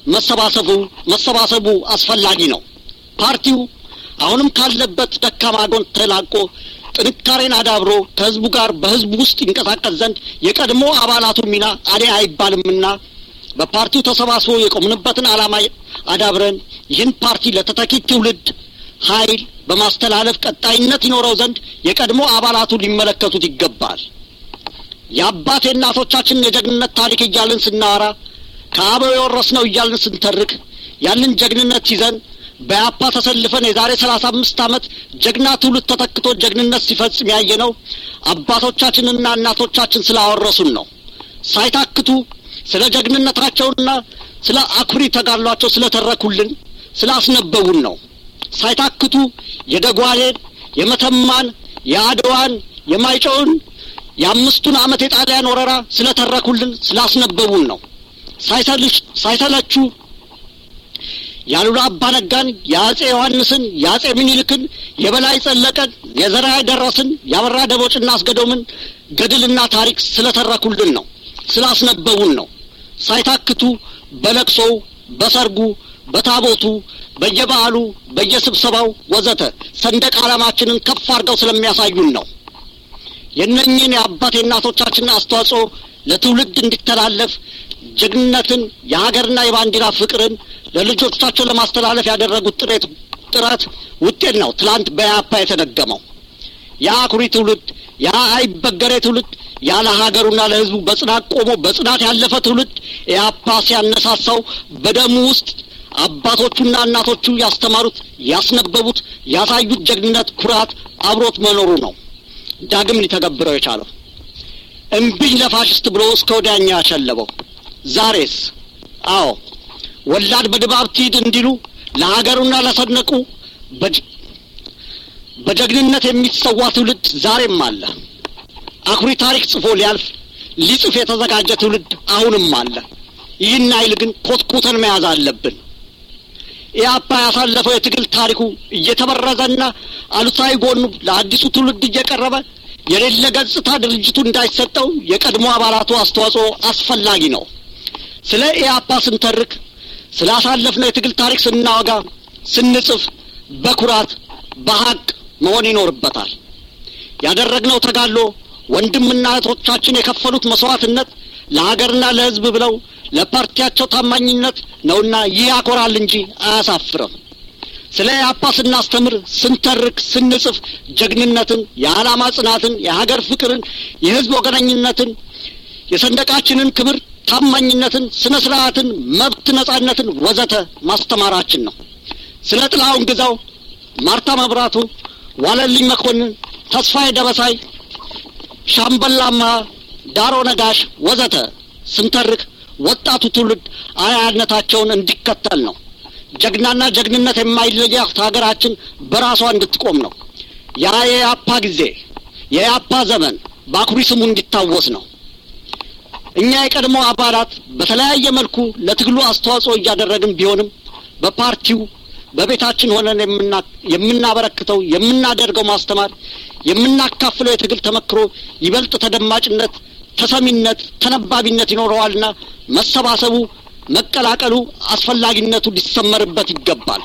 መሰባሰቡ አስፈላጊ ነው። ፓርቲው አሁንም ካለበት ደካማ ጎን ተላቆ ጥንካሬን አዳብሮ ከህዝቡ ጋር በህዝቡ ውስጥ ይንቀሳቀስ ዘንድ የቀድሞ አባላቱ ሚና አዴ አይባልምና በፓርቲው ተሰባስቦ የቆምንበትን ዓላማ አዳብረን ይህን ፓርቲ ለተተኪ ትውልድ ኃይል በማስተላለፍ ቀጣይነት ይኖረው ዘንድ የቀድሞ አባላቱ ሊመለከቱት ይገባል። የአባት እናቶቻችን የጀግንነት ታሪክ እያልን ስናወራ ከአበው የወረስነው እያልን ስንተርክ ያንን ጀግንነት ይዘን በያፓ ተሰልፈን የዛሬ 35 ዓመት ጀግና ትውልድ ተተክቶ ጀግንነት ሲፈጽም ያየነው አባቶቻችንና እናቶቻችን ስላወረሱን ነው። ሳይታክቱ ስለ ጀግንነታቸውና ስለ አኩሪ ተጋድሏቸው ስለተረኩልን ስላስነበቡን ነው። ሳይታክቱ የደጓሌን፣ የመተማን፣ የአድዋን፣ የማይጨውን የአምስቱን ዓመት የጣሊያን ወረራ ስለተረኩልን ስላስነበቡን ነው። ሳይሰለቹ ያሉላ አባነጋን፣ የአጼ ዮሐንስን፣ የአጼ ምኒልክን፣ የበላይ ዘለቀን፣ የዘርዓ ደረስን፣ ያበራ ደቦጭና አስገዶምን ገድልና ታሪክ ስለተረኩልን ነው፣ ስላስነበቡን ነው። ሳይታክቱ በለቅሶው፣ በሰርጉ፣ በታቦቱ፣ በየበዓሉ፣ በየስብሰባው ወዘተ ሰንደቅ ዓላማችንን ከፍ አድርገው ስለሚያሳዩን ነው። የእነኝህን የአባት እናቶቻችን አስተዋጽኦ ለትውልድ እንዲተላለፍ ጀግንነትን፣ የሀገርና የባንዲራ ፍቅርን ለልጆቻቸው ለማስተላለፍ ያደረጉት ጥረት ውጤት ነው ትላንት በያፓ የተደገመው። ያ አኩሪ ትውልድ፣ ያ አይበገሬ ትውልድ፣ ያለ ሀገሩና ለህዝቡ በጽናት ቆሞ በጽናት ያለፈ ትውልድ ያፓ ሲያነሳሳው በደሙ ውስጥ አባቶቹና እናቶቹ ያስተማሩት፣ ያስነበቡት፣ ያሳዩት ጀግንነት ኩራት አብሮት መኖሩ ነው ዳግም ሊተገብረው የቻለው። እምቢኝ ለፋሽስት ብሎ እስከ ወዲያኛ ያሸለበው ዛሬስ አዎ ወላድ በድባብ ትሂድ እንዲሉ ለሀገሩና ለሰነቁ በጀግንነት የሚሰዋ ትውልድ ዛሬም አለ። አኩሪ ታሪክ ጽፎ ሊያልፍ ሊጽፍ የተዘጋጀ ትውልድ አሁንም አለ። ይህን ኃይል ግን ኮትኩተን መያዝ አለብን። ኢያፓ ያሳለፈው የትግል ታሪኩ እየተበረዘና አሉታዊ ጎኑ ለአዲሱ ትውልድ እየቀረበ የሌለ ገጽታ ድርጅቱ እንዳይሰጠው የቀድሞ አባላቱ አስተዋጽኦ አስፈላጊ ነው። ስለ ኢያፓ ስንተርክ ስላሳለፍነው የትግል ታሪክ ስናወጋ ስንጽፍ በኩራት በሀቅ መሆን ይኖርበታል። ያደረግነው ተጋድሎ ወንድምና እህቶቻችን የከፈሉት መስዋዕትነት ለሀገርና ለህዝብ ብለው ለፓርቲያቸው ታማኝነት ነውና ይህ ያኮራል እንጂ አያሳፍርም። ስለ ኢያፓ ስናስተምር፣ ስንተርክ፣ ስንጽፍ ጀግንነትን፣ የዓላማ ጽናትን፣ የሀገር ፍቅርን፣ የህዝብ ወገነኝነትን፣ የሰንደቃችንን ክብር፣ ታማኝነትን፣ ስነ ስርዓትን፣ መብት፣ ነጻነትን ወዘተ ማስተማራችን ነው። ስለ ጥላሁን ግዛው፣ ማርታ መብራቱ፣ ዋለልኝ መኮንን፣ ተስፋዬ ደበሳይ፣ ሻምበል አምሃ፣ ዳሮ ነጋሽ ወዘተ ስንተርክ ወጣቱ ትውልድ አያነታቸውን እንዲከተል ነው። ጀግናና ጀግንነት የማይለያት ሀገራችን በራሷ እንድትቆም ነው። ያ የኢያፓ ጊዜ የኢያፓ ዘመን በአኩሪ ስሙ እንዲታወስ ነው። እኛ የቀድሞ አባላት በተለያየ መልኩ ለትግሉ አስተዋጽኦ እያደረግን ቢሆንም በፓርቲው በቤታችን ሆነን የምናበረክተው የምናደርገው ማስተማር የምናካፍለው የትግል ተመክሮ ይበልጥ ተደማጭነት፣ ተሰሚነት፣ ተነባቢነት ይኖረዋልና መሰባሰቡ፣ መቀላቀሉ አስፈላጊነቱ ሊሰመርበት ይገባል።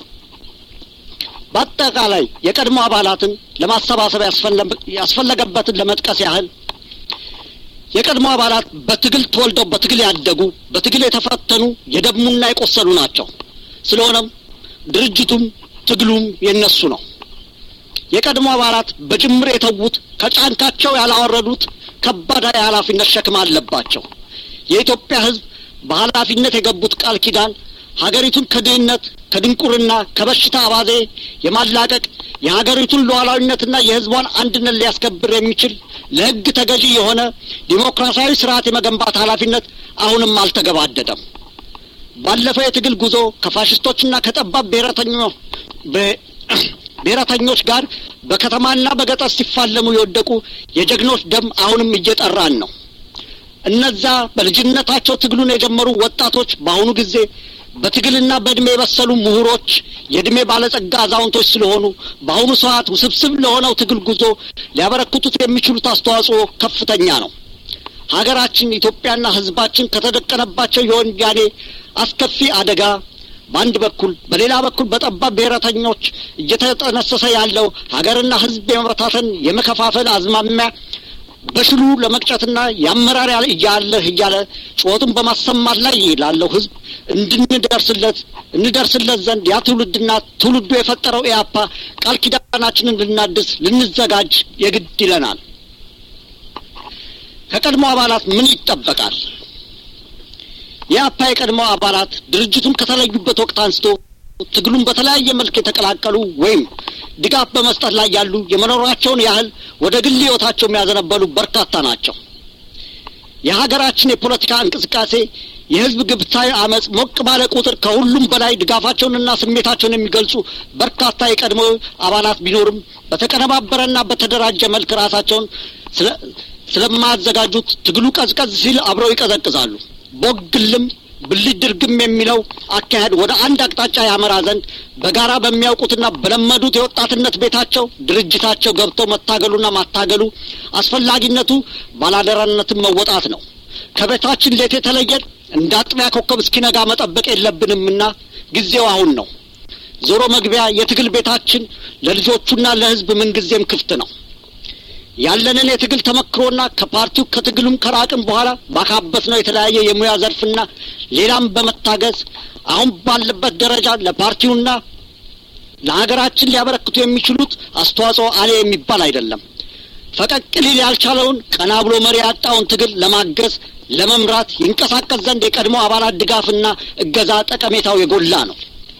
በአጠቃላይ የቀድሞ አባላትን ለማሰባሰብ ያስፈለገበትን ለመጥቀስ ያህል የቀድሞ አባላት በትግል ተወልደው በትግል ያደጉ፣ በትግል የተፈተኑ፣ የደሙና የቆሰሉ ናቸው። ስለሆነም ድርጅቱም ትግሉም የነሱ ነው። የቀድሞ አባላት በጅምር የተዉት ከጫንቃቸው ያላወረዱት ከባድ የኃላፊነት ሸክም አለባቸው። የኢትዮጵያ ሕዝብ በኃላፊነት የገቡት ቃል ኪዳን ሀገሪቱን ከድህነት፣ ከድንቁርና፣ ከበሽታ አባዜ የማላቀቅ የሀገሪቱን ሉዓላዊነትና የሕዝቧን አንድነት ሊያስከብር የሚችል ለሕግ ተገዢ የሆነ ዲሞክራሲያዊ ስርዓት የመገንባት ኃላፊነት አሁንም አልተገባደደም። ባለፈው የትግል ጉዞ ከፋሽስቶችና ከጠባብ ብሔረተኞች ጋር በከተማና በገጠር ሲፋለሙ የወደቁ የጀግኖች ደም አሁንም እየጠራን ነው። እነዛ በልጅነታቸው ትግሉን የጀመሩ ወጣቶች በአሁኑ ጊዜ በትግልና በእድሜ የበሰሉ ምሁሮች፣ የእድሜ ባለጸጋ አዛውንቶች ስለሆኑ በአሁኑ ሰዓት ውስብስብ ለሆነው ትግል ጉዞ ሊያበረክቱት የሚችሉት አስተዋጽኦ ከፍተኛ ነው። ሀገራችን ኢትዮጵያና ሕዝባችን ከተደቀነባቸው የወያኔ አስከፊ አደጋ በአንድ በኩል፣ በሌላ በኩል በጠባብ ብሔረተኞች እየተጠነሰሰ ያለው ሀገርና ሕዝብ የመበታተን የመከፋፈል አዝማሚያ በሽሉ ለመቅጨትና ያመራር እያለ ጩኸቱን በማሰማት ላይ ላለው ሕዝብ እንደርስለት ዘንድ ያ ትውልድና ትውልዱ የፈጠረው ኢያፓ ቃል ኪዳናችንን ልንዘጋጅ የግድ ይለናል። ከቀድሞ አባላት ምን ይጠበቃል? የኢያፓ የቀድሞ አባላት ድርጅቱን ከተለዩበት ወቅት አንስቶ ትግሉን በተለያየ መልክ የተቀላቀሉ ወይም ድጋፍ በመስጠት ላይ ያሉ የመኖራቸውን ያህል ወደ ግል ሕይወታቸው የሚያዘነበሉ በርካታ ናቸው። የሀገራችን የፖለቲካ እንቅስቃሴ የህዝብ ግብታዊ አመጽ ሞቅ ባለ ቁጥር ከሁሉም በላይ ድጋፋቸውንና ስሜታቸውን የሚገልጹ በርካታ የቀድሞ አባላት ቢኖርም በተቀነባበረና በተደራጀ መልክ ራሳቸውን ስለማያዘጋጁት ትግሉ ቀዝቀዝ ሲል አብረው ይቀዘቅዛሉ። ቦግልም ብልጭ ድርግም የሚለው አካሄድ ወደ አንድ አቅጣጫ ያመራ ዘንድ በጋራ በሚያውቁትና በለመዱት የወጣትነት ቤታቸው ድርጅታቸው ገብተው መታገሉና ማታገሉ አስፈላጊነቱ ባላደራነትን መወጣት ነው። ከቤታችን ሌት የተለየን እንደ አጥቢያ ኮከብ እስኪነጋ መጠበቅ የለብንምና ጊዜው አሁን ነው። ዞሮ መግቢያ የትግል ቤታችን ለልጆቹና ለህዝብ ምንጊዜም ክፍት ነው። ያለንን የትግል ተመክሮና ከፓርቲው ከትግሉም ከራቅም በኋላ ባካበትነው የተለያየ የሙያ ዘርፍና ሌላም በመታገዝ አሁን ባለበት ደረጃ ለፓርቲውና ለሀገራችን ሊያበረክቱ የሚችሉት አስተዋጽኦ አለ የሚባል አይደለም። ፈቀቅ ሊል ያልቻለውን ቀና ብሎ መሪ ያጣውን ትግል ለማገዝ ለመምራት ይንቀሳቀስ ዘንድ የቀድሞ አባላት ድጋፍና እገዛ ጠቀሜታው የጎላ ነው።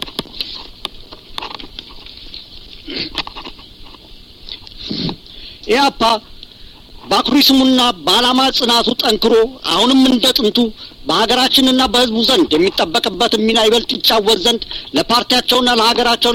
ኢያፓ በአኩሪ ስሙና በዓላማ ጽናቱ ጠንክሮ አሁንም እንደ ጥንቱ በሀገራችንና በህዝቡ ዘንድ የሚጠበቅበት ሚና ይበልጥ ይጫወት ዘንድ ለፓርቲያቸውና ለሀገራቸው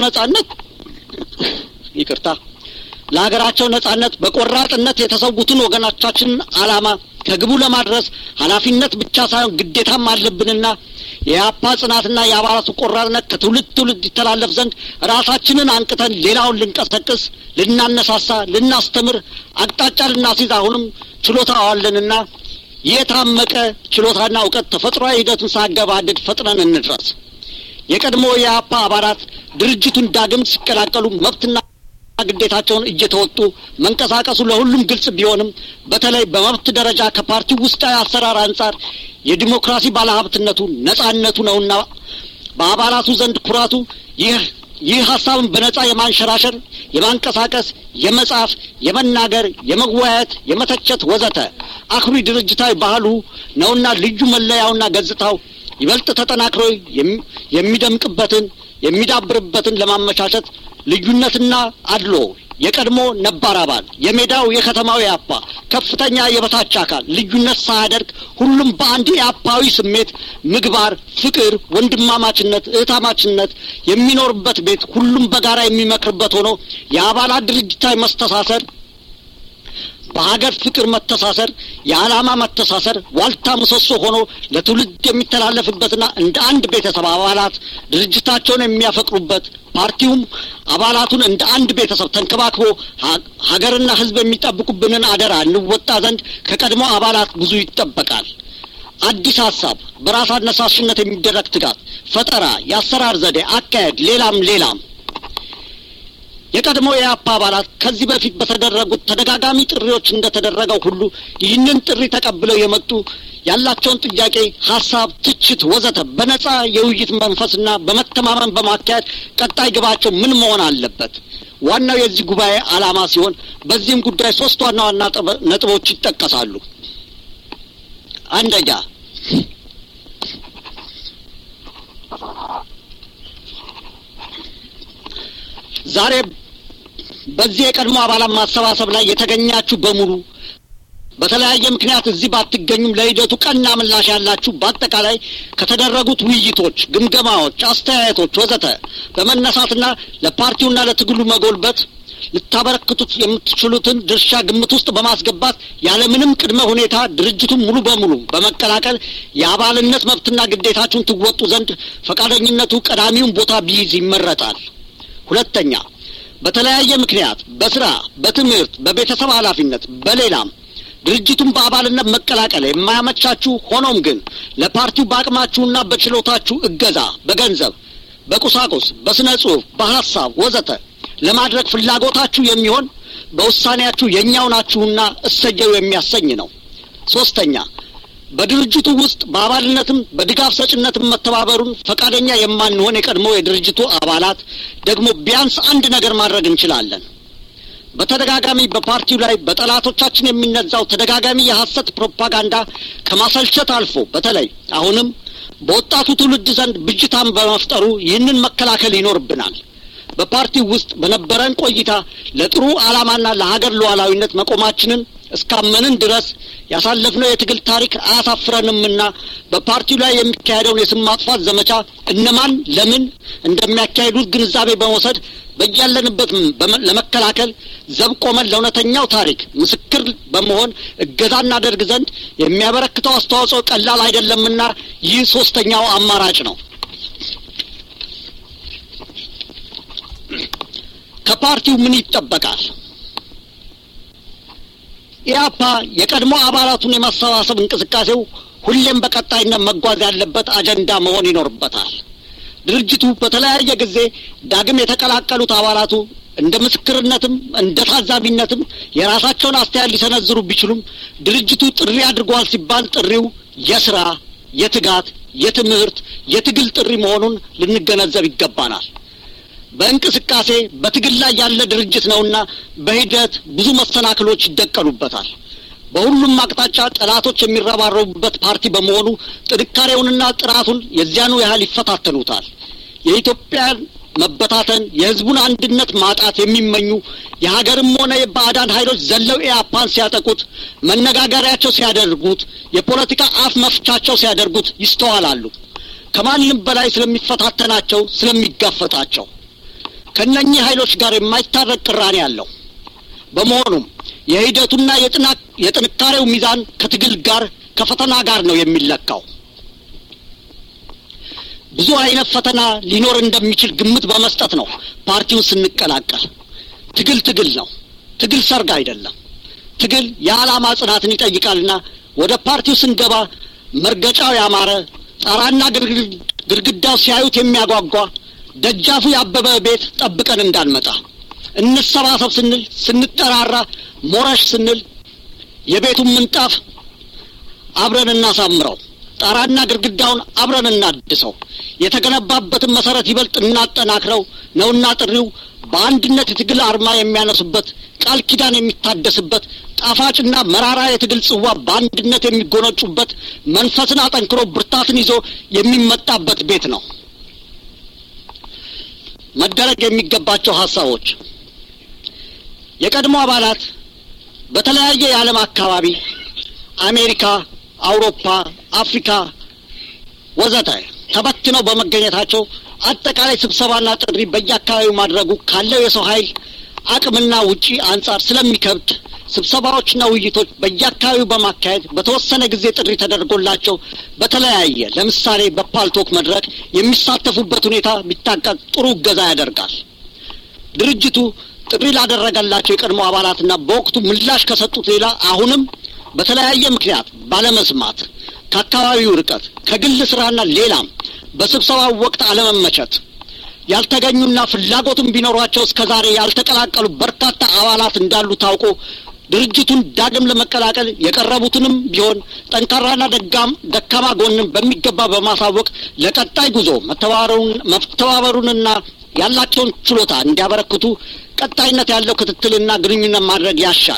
ነጻነት በቆራጥነት የተሰዉትን ወገኖቻችንን ዓላማ ከግቡ ለማድረስ ኃላፊነት ብቻ ሳይሆን ግዴታም አለብንና የኢያፓ ጽናትና የአባላቱ ቆራጥነት ከትውልድ ትውልድ ይተላለፍ ዘንድ ራሳችንን አንቅተን ሌላውን ልንቀሰቅስ፣ ልናነሳሳ፣ ልናስተምር፣ አቅጣጫ ልናስይዝ አሁንም ችሎታው አለንና የታመቀ ችሎታና እውቀት ተፈጥሯዊ ሂደቱን ሳገባድድ ፈጥነን እንድረስ። የቀድሞ የኢያፓ አባላት ድርጅቱን ዳግም ሲቀላቀሉ መብትና ግዴታቸውን እየተወጡ መንቀሳቀሱ ለሁሉም ግልጽ ቢሆንም በተለይ በመብት ደረጃ ከፓርቲው ውስጣዊ አሰራር አንጻር የዲሞክራሲ ባለሀብትነቱ ነጻነቱ ነውና በአባላቱ ዘንድ ኩራቱ ይህ ሀሳብን በነጻ የማንሸራሸር፣ የማንቀሳቀስ፣ የመጻፍ፣ የመናገር፣ የመወያየት፣ የመተቸት ወዘተ አኩሪ ድርጅታዊ ባህሉ ነውና ልዩ መለያውና ገጽታው ይበልጥ ተጠናክሮ የሚደምቅበትን የሚዳብርበትን ለማመቻቸት ልዩነትና አድሎ የቀድሞ ነባር አባል የሜዳው የከተማው ኢያፓ ከፍተኛ የበታች አካል ልዩነት ሳያደርግ ሁሉም በአንድ ኢያፓዊ ስሜት፣ ምግባር፣ ፍቅር፣ ወንድማማችነት፣ እህታማችነት የሚኖርበት ቤት ሁሉም በጋራ የሚመክርበት ሆኖ የአባላት ድርጅታዊ መስተሳሰር በሀገር ፍቅር መተሳሰር፣ የዓላማ መተሳሰር ዋልታ ምሰሶ ሆኖ ለትውልድ የሚተላለፍበትና እንደ አንድ ቤተሰብ አባላት ድርጅታቸውን የሚያፈቅሩበት ፓርቲውም አባላቱን እንደ አንድ ቤተሰብ ተንከባክቦ ሀገርና ሕዝብ የሚጠብቁብንን አደራ እንወጣ ዘንድ ከቀድሞ አባላት ብዙ ይጠበቃል። አዲስ ሀሳብ፣ በራስ አነሳሽነት የሚደረግ ትጋት፣ ፈጠራ፣ የአሰራር ዘዴ፣ አካሄድ፣ ሌላም የቀድሞ የኢያፓ አባላት ከዚህ በፊት በተደረጉት ተደጋጋሚ ጥሪዎች እንደተደረገው ሁሉ ይህንን ጥሪ ተቀብለው የመጡ ያላቸውን ጥያቄ፣ ሀሳብ፣ ትችት ወዘተ በነጻ የውይይት መንፈስና በመተማመን በማካሄድ ቀጣይ ግባቸው ምን መሆን አለበት ዋናው የዚህ ጉባኤ ዓላማ ሲሆን በዚህም ጉዳይ ሶስት ዋና ነጥቦች ይጠቀሳሉ። አንደኛ፣ ዛሬ በዚህ የቀድሞ አባላት ማሰባሰብ ላይ የተገኛችሁ በሙሉ በተለያየ ምክንያት እዚህ ባትገኙም ለሂደቱ ቀና ምላሽ ያላችሁ በአጠቃላይ ከተደረጉት ውይይቶች፣ ግምገማዎች፣ አስተያየቶች ወዘተ በመነሳትና ለፓርቲውና ለትግሉ መጎልበት ልታበረክቱት የምትችሉትን ድርሻ ግምት ውስጥ በማስገባት ያለምንም ቅድመ ሁኔታ ድርጅቱን ሙሉ በሙሉ በመቀላቀል የአባልነት መብትና ግዴታችሁን ትወጡ ዘንድ ፈቃደኝነቱ ቀዳሚውን ቦታ ቢይዝ ይመረጣል። ሁለተኛ፣ በተለያየ ምክንያት በስራ፣ በትምህርት፣ በቤተሰብ ኃላፊነት፣ በሌላም ድርጅቱን በአባልነት መቀላቀል የማያመቻችሁ ሆኖም ግን ለፓርቲው በአቅማችሁና በችሎታችሁ እገዛ በገንዘብ፣ በቁሳቁስ፣ በስነ ጽሑፍ፣ በሐሳብ ወዘተ ለማድረግ ፍላጎታችሁ የሚሆን በውሳኔያችሁ የኛው ናችሁና እሰየው የሚያሰኝ ነው። ሶስተኛ፣ በድርጅቱ ውስጥ በአባልነትም በድጋፍ ሰጭነትም መተባበሩን ፈቃደኛ የማንሆን የቀድሞ የድርጅቱ አባላት ደግሞ ቢያንስ አንድ ነገር ማድረግ እንችላለን። በተደጋጋሚ በፓርቲው ላይ በጠላቶቻችን የሚነዛው ተደጋጋሚ የሐሰት ፕሮፓጋንዳ ከማሰልቸት አልፎ በተለይ አሁንም በወጣቱ ትውልድ ዘንድ ብጅታን በመፍጠሩ ይህንን መከላከል ይኖርብናል። በፓርቲው ውስጥ በነበረን ቆይታ ለጥሩ ዓላማና ለሀገር ሉዓላዊነት መቆማችንን እስካመንን ድረስ ያሳለፍነው የትግል ታሪክ አያሳፍረንምና በፓርቲው ላይ የሚካሄደውን የስም ማጥፋት ዘመቻ እነማን ለምን እንደሚያካሂዱት ግንዛቤ በመውሰድ በያለንበት ለመከላከል ዘብ ቆመን ለእውነተኛው ታሪክ ምስክር በመሆን እገዛ እናደርግ ዘንድ የሚያበረክተው አስተዋጽኦ ቀላል አይደለምና ይህ ሶስተኛው አማራጭ ነው። ከፓርቲው ምን ይጠበቃል? ኢያፓ የቀድሞ አባላቱን የማሰባሰብ እንቅስቃሴው ሁሌም በቀጣይነት መጓዝ ያለበት አጀንዳ መሆን ይኖርበታል። ድርጅቱ በተለያየ ጊዜ ዳግም የተቀላቀሉት አባላቱ እንደ ምስክርነትም እንደ ታዛቢነትም የራሳቸውን አስተያየት ሊሰነዝሩ ቢችሉም ድርጅቱ ጥሪ አድርጓል ሲባል ጥሪው የስራ፣ የትጋት፣ የትምህርት፣ የትግል ጥሪ መሆኑን ልንገነዘብ ይገባናል። በእንቅስቃሴ በትግል ላይ ያለ ድርጅት ነውና በሂደት ብዙ መሰናክሎች ይደቀኑበታል። በሁሉም አቅጣጫ ጠላቶች የሚረባረቡበት ፓርቲ በመሆኑ ጥንካሬውንና ጥራቱን የዚያኑ ያህል ይፈታተኑታል። የኢትዮጵያን መበታተን፣ የህዝቡን አንድነት ማጣት የሚመኙ የሀገርም ሆነ የባዕዳን ኃይሎች ዘለው ኢያፓን ሲያጠቁት፣ መነጋገሪያቸው ሲያደርጉት፣ የፖለቲካ አፍ መፍቻቸው ሲያደርጉት ይስተዋላሉ። ከማንም በላይ ስለሚፈታተናቸው፣ ስለሚጋፈጣቸው ከነኚህ ኃይሎች ጋር የማይታረቅ ቅራኔ ያለው በመሆኑም የሂደቱና የጥንካሬው ሚዛን ከትግል ጋር ከፈተና ጋር ነው የሚለካው። ብዙ አይነት ፈተና ሊኖር እንደሚችል ግምት በመስጠት ነው ፓርቲውን ስንቀላቀል። ትግል ነው። ትግል ሰርግ አይደለም። ትግል የዓላማ ጽናትን ይጠይቃልና ወደ ፓርቲው ስንገባ መርገጫው ያማረ፣ ጣራና ግድግዳው ሲያዩት የሚያጓጓ፣ ደጃፉ ያበበ ቤት ጠብቀን እንዳንመጣ፣ እንሰባሰብ ስንል ስንጠራራ፣ ሞረሽ ስንል የቤቱን ምንጣፍ አብረን እናሳምረው፣ ጣራና ግድግዳውን አብረን እናድሰው፣ የተገነባበትን መሰረት ይበልጥ እናጠናክረው ነውና ጥሪው በአንድነት የትግል አርማ የሚያነሱበት፣ ቃል ኪዳን የሚታደስበት፣ ጣፋጭና መራራ የትግል ጽዋ በአንድነት የሚጎነጩበት፣ መንፈስን አጠንክሮ ብርታትን ይዞ የሚመጣበት ቤት ነው። መደረግ የሚገባቸው ሐሳቦች የቀድሞ አባላት በተለያየ የዓለም አካባቢ አሜሪካ፣ አውሮፓ፣ አፍሪካ ወዘተ ተበትነው በመገኘታቸው አጠቃላይ ስብሰባና ጥሪ በየአካባቢው ማድረጉ ካለው የሰው ኃይል አቅምና ውጪ አንጻር ስለሚከብድ ስብሰባዎችና ውይይቶች በየአካባቢው በማካሄድ በተወሰነ ጊዜ ጥሪ ተደርጎላቸው በተለያየ ለምሳሌ በፓልቶክ መድረክ የሚሳተፉበት ሁኔታ ቢታቀድ ጥሩ እገዛ ያደርጋል። ድርጅቱ ጥሪ ላደረገላቸው የቀድሞ አባላትና በወቅቱ ምላሽ ከሰጡት ሌላ አሁንም በተለያየ ምክንያት ባለመስማት፣ ከአካባቢው ርቀት፣ ከግል ስራና ሌላም በስብሰባው ወቅት አለመመቸት ያልተገኙና ፍላጎቱም ቢኖሯቸው እስከዛሬ ያልተቀላቀሉ በርካታ አባላት እንዳሉ ታውቆ ድርጅቱን ዳግም ለመቀላቀል የቀረቡትንም ቢሆን ጠንካራና ደካማ ጎንን በሚገባ በማሳወቅ ለቀጣይ ጉዞ መተባበሩንና ያላቸውን ችሎታ እንዲያበረክቱ ቀጣይነት ያለው ክትትልና ግንኙነት ማድረግ ያሻል።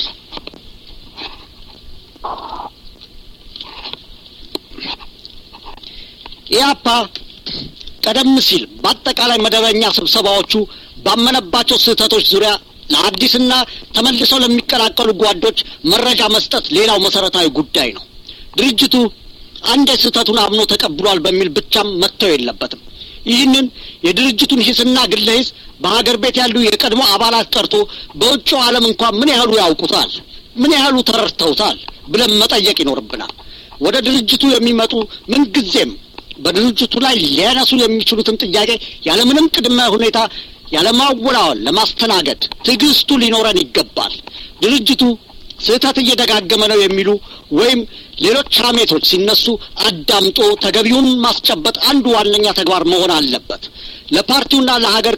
ኢያፓ ቀደም ሲል በአጠቃላይ መደበኛ ስብሰባዎቹ ባመነባቸው ስህተቶች ዙሪያ ለአዲስና ተመልሰው ለሚቀላቀሉ ጓዶች መረጃ መስጠት ሌላው መሰረታዊ ጉዳይ ነው። ድርጅቱ አንድ ስህተቱን አምኖ ተቀብሏል በሚል ብቻም መተው የለበትም። ይህንን የድርጅቱን ሂስና ግለሂስ በሀገር ቤት ያሉ የቀድሞ አባላት ቀርቶ በውጭው ዓለም እንኳን ምን ያህሉ ያውቁታል፣ ምን ያህሉ ተረድተውታል ብለን መጠየቅ ይኖርብናል። ወደ ድርጅቱ የሚመጡ ምን ጊዜም በድርጅቱ ላይ ሊያነሱ የሚችሉትን ጥያቄ ያለምንም ቅድመ ሁኔታ ያለማወላወል ለማስተናገድ ትዕግስቱ ሊኖረን ይገባል። ድርጅቱ ስህተት እየደጋገመ ነው የሚሉ ወይም ሌሎች ሐሜቶች ሲነሱ አዳምጦ ተገቢውን ማስጨበጥ አንዱ ዋነኛ ተግባር መሆን አለበት። ለፓርቲውና ለሀገር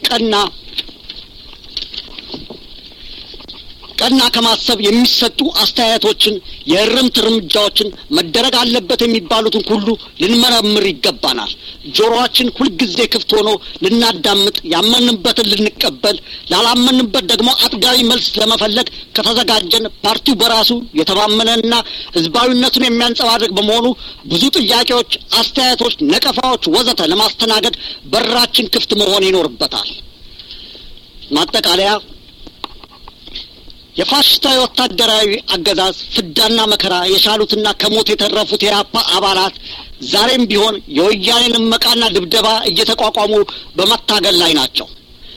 ቀና ከማሰብ የሚሰጡ አስተያየቶችን የእርምት እርምጃዎችን መደረግ አለበት የሚባሉትን ሁሉ ልንመረምር ይገባናል። ጆሮአችን ሁልጊዜ ክፍት ሆኖ ልናዳምጥ፣ ያመንበትን ልንቀበል፣ ላላመንበት ደግሞ አጥጋቢ መልስ ለመፈለግ ከተዘጋጀን ፓርቲው በራሱ የተማመነና ህዝባዊነቱን የሚያንጸባርቅ በመሆኑ ብዙ ጥያቄዎች፣ አስተያየቶች፣ ነቀፋዎች ወዘተ ለማስተናገድ በራችን ክፍት መሆን ይኖርበታል። ማጠቃለያ የፋሽስታዊ ወታደራዊ አገዛዝ ፍዳና መከራ የሻሉትና ከሞት የተረፉት የኢህአፓ አባላት ዛሬም ቢሆን የወያኔን እመቃና ድብደባ እየተቋቋሙ በመታገል ላይ ናቸው።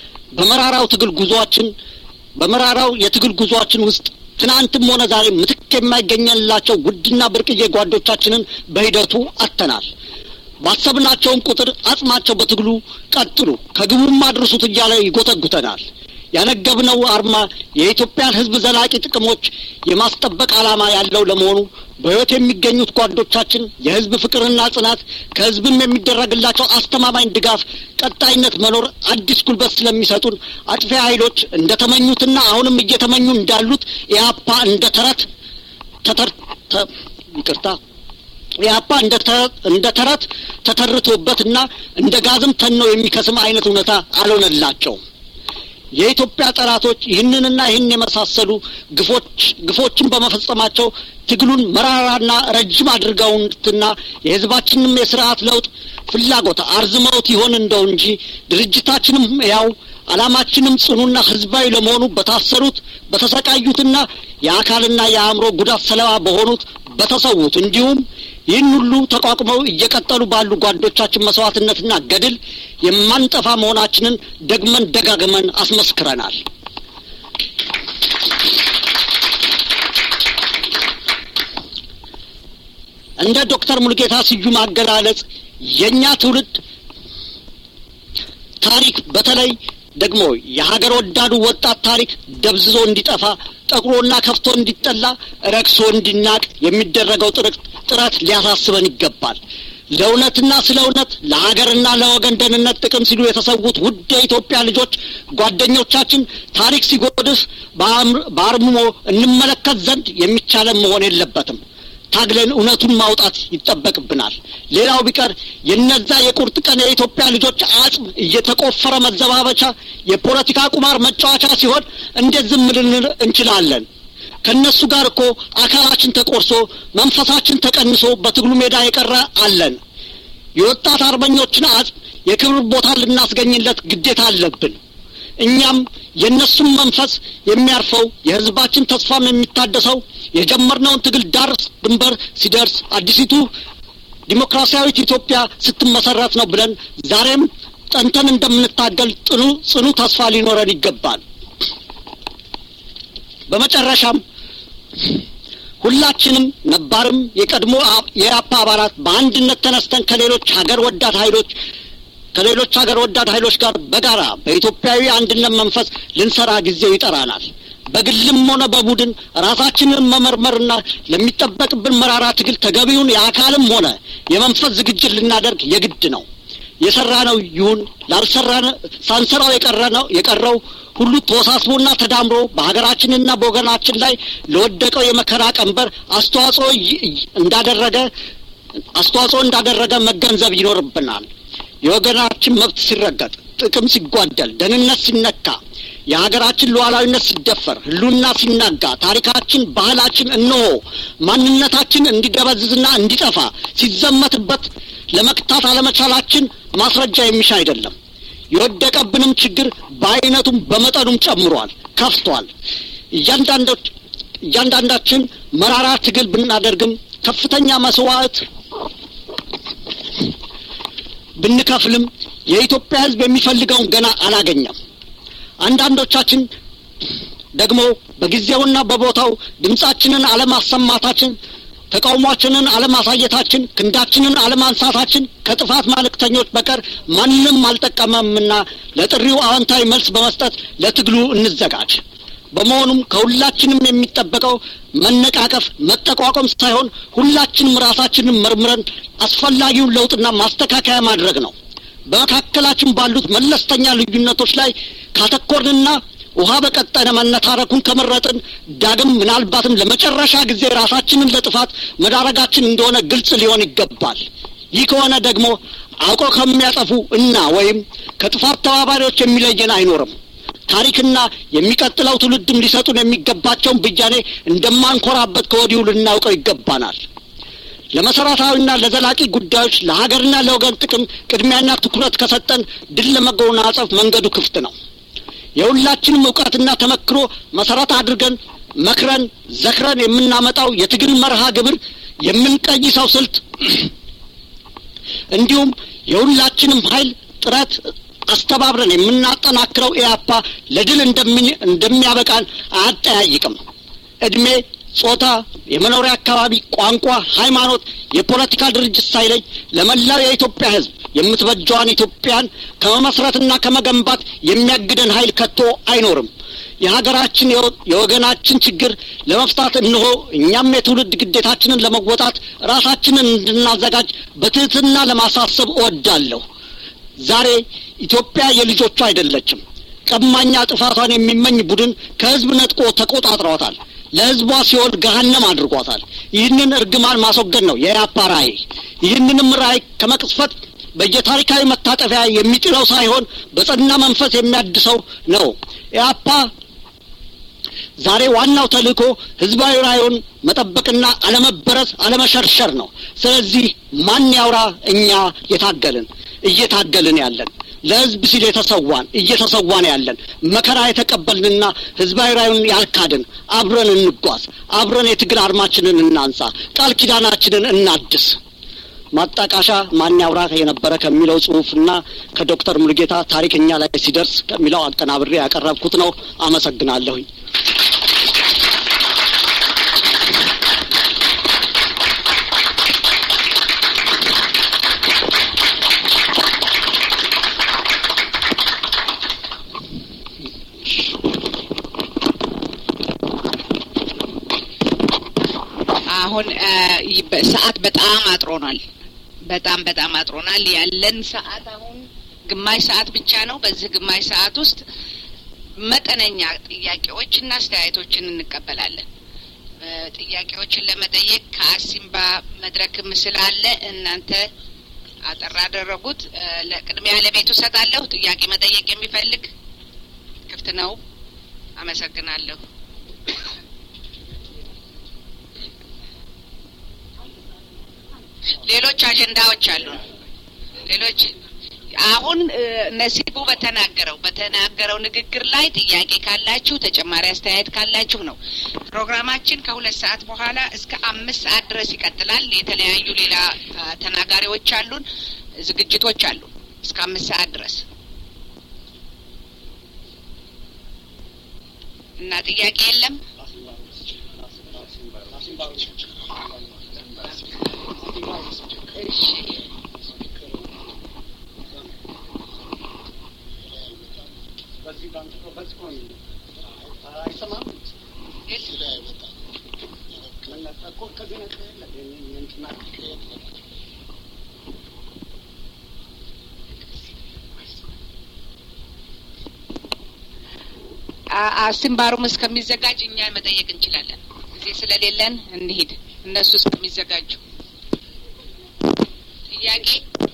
በመራራው የትግል ጉዟችን ውስጥ ትናንትም ሆነ ዛሬ ምትክ የማይገኝላቸው ውድና ብርቅዬ ጓዶቻችንን በሂደቱ አጥተናል። ባሰብናቸውም ቁጥር አጽማቸው በትግሉ ቀጥሉ፣ ከግቡም አድርሱት እያለ ይጎተጉተናል። ያነገብነው አርማ የኢትዮጵያን ህዝብ ዘላቂ ጥቅሞች የማስጠበቅ ዓላማ ያለው ለመሆኑ በህይወት የሚገኙት ጓዶቻችን የህዝብ ፍቅርና ጽናት ከህዝብም የሚደረግላቸው አስተማማኝ ድጋፍ ቀጣይነት መኖር አዲስ ጉልበት ስለሚሰጡን አጥፊ ኃይሎች እንደተመኙትና አሁንም እየተመኙ እንዳሉት ኢህአፓ እንደ ተረት ተተርቶበትና እንደ ጋዝም ተነው የሚከስም አይነት እውነታ አልሆነላቸውም። የኢትዮጵያ ጠላቶች ይህንንና ይህን የመሳሰሉ ግፎችን በመፈጸማቸው ትግሉን መራራና ረጅም አድርገውትና የህዝባችንም የስርዓት ለውጥ ፍላጎት አርዝመውት ይሆን እንደው እንጂ ድርጅታችንም ያው ዓላማችንም ጽኑና ህዝባዊ ለመሆኑ በታሰሩት በተሰቃዩትና የአካልና የአእምሮ ጉዳት ሰለባ በሆኑት በተሰዉት እንዲሁም ይህን ሁሉ ተቋቁመው እየቀጠሉ ባሉ ጓዶቻችን መስዋዕትነትና ገድል የማንጠፋ መሆናችንን ደግመን ደጋግመን አስመስክረናል። እንደ ዶክተር ሙሉጌታ ስዩም አገላለጽ የኛ ትውልድ ታሪክ በተለይ ደግሞ የሀገር ወዳዱ ወጣት ታሪክ ደብዝዞ እንዲጠፋ ጠቁሮና ከፍቶ እንዲጠላ ረክሶ እንዲናቅ የሚደረገው ጥረት ሊያሳስበን ይገባል። ለእውነትና ስለ እውነት ለሀገርና ለወገን ደህንነት ጥቅም ሲሉ የተሰዉት ውድ የኢትዮጵያ ልጆች ጓደኞቻችን ታሪክ ሲጎድፍ በአርምሞ እንመለከት ዘንድ የሚቻለን መሆን የለበትም። ታግለን እውነቱን ማውጣት ይጠበቅብናል። ሌላው ቢቀር የነዛ የቁርጥ ቀን የኢትዮጵያ ልጆች አጽም እየተቆፈረ መዘባበቻ የፖለቲካ ቁማር መጫወቻ ሲሆን እንደዚህ ልንል እንችላለን። ከነሱ ጋር እኮ አካላችን ተቆርሶ መንፈሳችን ተቀንሶ በትግሉ ሜዳ የቀረ አለን። የወጣት አርበኞችን አጽም የክብር ቦታ ልናስገኝለት ግዴታ አለብን። እኛም የነሱን መንፈስ የሚያርፈው የህዝባችን ተስፋም የሚታደሰው የጀመርነውን ትግል ዳር ድንበር ሲደርስ አዲሲቱ ዲሞክራሲያዊት ኢትዮጵያ ስትመሰረት ነው ብለን ዛሬም ጠንተን እንደምንታገል ጽኑ ተስፋ ሊኖረን ይገባል። በመጨረሻም ሁላችንም ነባርም የቀድሞ የኢህአፓ አባላት በአንድነት ተነስተን ከሌሎች ሀገር ወዳድ ኃይሎች ጋር በጋራ በኢትዮጵያዊ አንድነት መንፈስ ልንሰራ ጊዜው ይጠራናል። በግልም ሆነ በቡድን ራሳችንን መመርመርና ለሚጠበቅብን መራራ ትግል ተገቢውን የአካልም ሆነ የመንፈስ ዝግጅት ልናደርግ የግድ ነው። የሰራነው ይሁን ሳንሰራው የቀረው ሁሉ ተወሳስቦና ተዳምሮ በሀገራችንና በወገናችን ላይ ለወደቀው የመከራ ቀንበር አስተዋጽኦ እንዳደረገ መገንዘብ ይኖርብናል። የወገናችን መብት ሲረገጥ፣ ጥቅም ሲጓደል፣ ደህንነት ሲነካ፣ የሀገራችን ሉዓላዊነት ሲደፈር፣ ህልውና ሲናጋ፣ ታሪካችን፣ ባህላችን እነሆ ማንነታችን እንዲደበዝዝና እንዲጠፋ ሲዘመትበት ለመክታት አለመቻላችን ማስረጃ የሚሻ አይደለም። የወደቀብንም ችግር በአይነቱም በመጠኑም ጨምሯል፣ ከፍቷል። እያንዳንዳችን መራራ ትግል ብናደርግም ከፍተኛ መስዋዕት ብንከፍልም የኢትዮጵያ ሕዝብ የሚፈልገውን ገና አላገኘም። አንዳንዶቻችን ደግሞ በጊዜውና በቦታው ድምጻችንን አለማሰማታችን፣ ተቃውሟችንን አለማሳየታችን፣ ክንዳችንን አለማንሳታችን ከጥፋት መልእክተኞች በቀር ማንንም አልጠቀመምና ለጥሪው አዎንታዊ መልስ በመስጠት ለትግሉ እንዘጋጅ። በመሆኑም ከሁላችንም የሚጠበቀው መነቃቀፍ፣ መጠቋቋም ሳይሆን ሁላችንም ራሳችንን መርምረን አስፈላጊውን ለውጥና ማስተካከያ ማድረግ ነው። በመካከላችን ባሉት መለስተኛ ልዩነቶች ላይ ካተኮርንና ውሃ በቀጠነ መነታረኩን ከመረጥን ዳግም ምናልባትም ለመጨረሻ ጊዜ ራሳችንን ለጥፋት መዳረጋችን እንደሆነ ግልጽ ሊሆን ይገባል። ይህ ከሆነ ደግሞ አውቆ ከሚያጠፉ እና ወይም ከጥፋት ተባባሪዎች የሚለየን አይኖርም። ታሪክና የሚቀጥለው ትውልድም ሊሰጡን የሚገባቸውን ብያኔ እንደማንኮራበት ከወዲሁ ልናውቀው ይገባናል። ለመሰረታዊና ለዘላቂ ጉዳዮች ለሀገርና ለወገን ጥቅም ቅድሚያና ትኩረት ከሰጠን ድል ለመጎናጸፍ መንገዱ ክፍት ነው። የሁላችንም ዕውቀትና ተመክሮ መሰረት አድርገን መክረን ዘክረን የምናመጣው የትግል መርሃ ግብር፣ የምንቀይሰው ስልት እንዲሁም የሁላችንም ኃይል ጥረት አስተባብረን የምናጠናክረው ኢያፓ ለድል እንደሚያበቃን አያጠያይቅም። እድሜ፣ ጾታ፣ የመኖሪያ አካባቢ፣ ቋንቋ፣ ሃይማኖት፣ የፖለቲካ ድርጅት ሳይለይ ለመላው የኢትዮጵያ ሕዝብ የምትበጀዋን ኢትዮጵያን ከመመስረትና ከመገንባት የሚያግደን ኃይል ከቶ አይኖርም። የሀገራችን የወገናችን ችግር ለመፍታት እንሆ እኛም የትውልድ ግዴታችንን ለመወጣት ራሳችንን እንድናዘጋጅ በትህትና ለማሳሰብ እወዳለሁ። ዛሬ ኢትዮጵያ የልጆቹ አይደለችም። ቀማኛ ጥፋቷን የሚመኝ ቡድን ከህዝብ ነጥቆ ተቆጣጥሯታል። ለህዝቧ ሲኦል ገሃነም አድርጓታል። ይህንን እርግማን ማስወገድ ነው የኢያፓ ራዕይ። ይህንንም ራዕይ ከመቅስፈት በየታሪካዊ መታጠፊያ የሚጥለው ሳይሆን በጸና መንፈስ የሚያድሰው ነው። ኢያፓ ዛሬ ዋናው ተልእኮ ህዝባዊ ራዕዩን መጠበቅና አለመበረዝ፣ አለመሸርሸር ነው። ስለዚህ ማን ያውራ? እኛ እየታገልን ያለን ለህዝብ ሲል እየተሰዋን ያለን መከራ የተቀበልንና ህዝባዊ ራዕዩን ያልካድን አብረን እንጓዝ፣ አብረን የትግል አርማችንን እናንሳ፣ ቃል ኪዳናችንን እናድስ። ማጣቃሻ ማን ያውራ የነበረ ከሚለው ጽሑፍና ከዶክተር ሙሉጌታ ታሪክኛ ላይ ሲደርስ ከሚለው አቀናብሬ ያቀረብኩት ነው። አመሰግናለሁ። አሁን ሰዓት በጣም አጥሮናል። በጣም አጥሮናል። ያለን ሰዓት አሁን ግማሽ ሰዓት ብቻ ነው። በዚህ ግማሽ ሰዓት ውስጥ መጠነኛ ጥያቄዎችና አስተያየቶችን እንቀበላለን። ጥያቄዎችን ለመጠየቅ ከአሲምባ መድረክ ምስል አለ። እናንተ አጠር አደረጉት። ለቅድሚያ ለቤቱ ሰጣለሁ። ጥያቄ መጠየቅ የሚፈልግ ክፍት ነው። አመሰግናለሁ። ሌሎች አጀንዳዎች አሉ። ሌሎች አሁን ነሲቡ በተናገረው ንግግር ላይ ጥያቄ ካላችሁ ተጨማሪ አስተያየት ካላችሁ ነው። ፕሮግራማችን ከ2 ሰዓት በኋላ እስከ 5 ሰዓት ድረስ ይቀጥላል። የተለያዩ ሌላ ተናጋሪዎች አሉን፣ ዝግጅቶች አሉ እስከ 5 ሰዓት ድረስ እና ጥያቄ የለም። አሲምባሩም እስከሚዘጋጅ እኛ መጠየቅ እንችላለን። ጊዜ ስለሌለን እንሂድ፣ እነሱ እስከሚዘጋጁ። ጥያቄ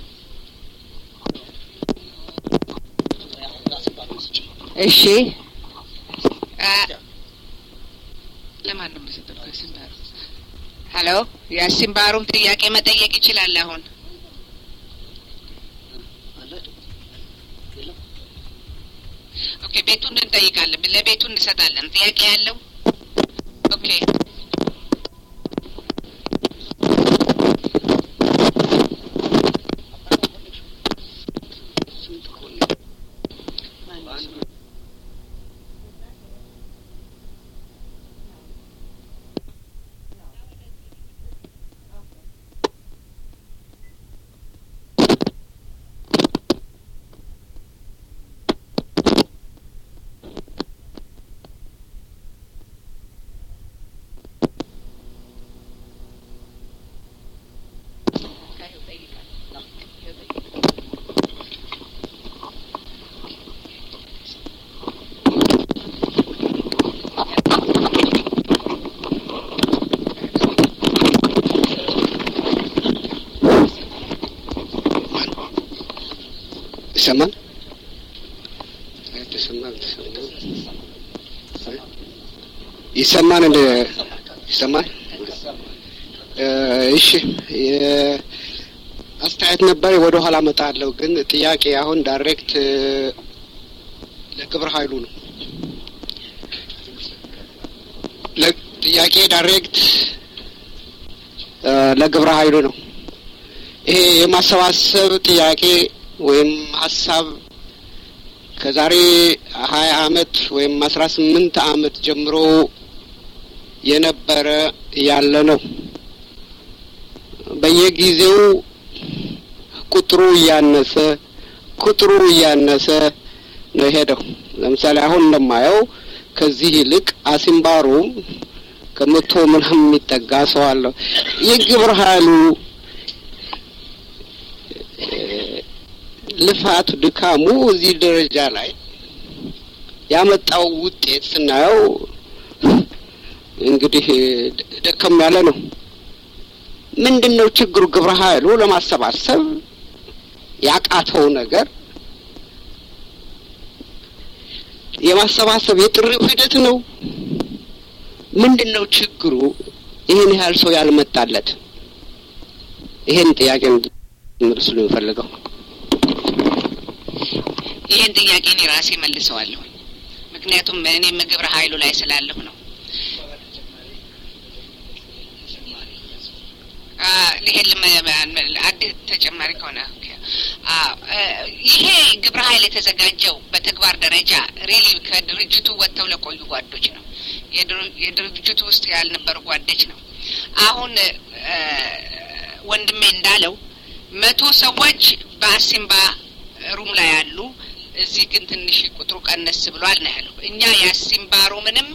እሺ፣ ለማን ነው የምሰጠው? አሲምባሩ ሄሎ፣ የአሲምባሩም ጥያቄ መጠየቅ ይችላል አሁን ኦኬ ቤቱን እንጠይቃለን ለቤቱን እንሰጣለን ጥያቄ ያለው ኦኬ ይሰማል ይሰማል እንደ ይሰማል እሺ አስተያየት ነበር ወደ ኋላ መጣለው ግን ጥያቄ አሁን ዳይሬክት ለግብረ ኃይሉ ነው ለጥያቄ ዳይሬክት ለግብረ ኃይሉ ነው ይሄ የማሰባሰብ ጥያቄ ወይም ሐሳብ ከዛሬ 20 አመት ወይም 18 አመት ጀምሮ የነበረ ያለ ነው በየጊዜው ቁጥሩ ያነሰ ነው ሄደው ለምሳሌ አሁን እንደማየው ከዚህ ይልቅ አሲምባሩ ከመቶ ምናምን የሚጠጋ ሰው አለ የግብረ ኃይሉ ልፋት ድካሙ እዚህ ደረጃ ላይ ያመጣው ውጤት ስናየው እንግዲህ ደከም ያለ ነው ምንድነው ችግሩ ግብረ ኃይሉ ለማሰባሰብ ያቃተው ነገር የማሰባሰብ የጥሪው ሂደት ነው ምንድነው ችግሩ ይሄን ያህል ሰው ያልመጣለት ይሄን ጥያቄ መልስ ነው ፈልገው ይሄን ጥያቄ እኔ ራሴ መልሰዋለሁ ምክንያቱም እኔ ግብረ ኃይሉ ላይ ስላለሁ ነው ለሄልም አዲስ ተጨማሪ ከሆነ ይሄ ግብረ ኃይል የተዘጋጀው በተግባር ደረጃ ሪሊ ከድርጅቱ ወጥተው ለቆዩ ጓዶች ነው የድርጅቱ ውስጥ ያልነበሩ ጓዶች ነው አሁን ወንድሜ እንዳለው 100 ሰዎች በአሲምባ ሩም ላይ ያሉ እዚህ ግን ትንሽ ቁጥሩ ቀነስ ብሏል ነው ያለው እኛ የአሲምባ ሩምንም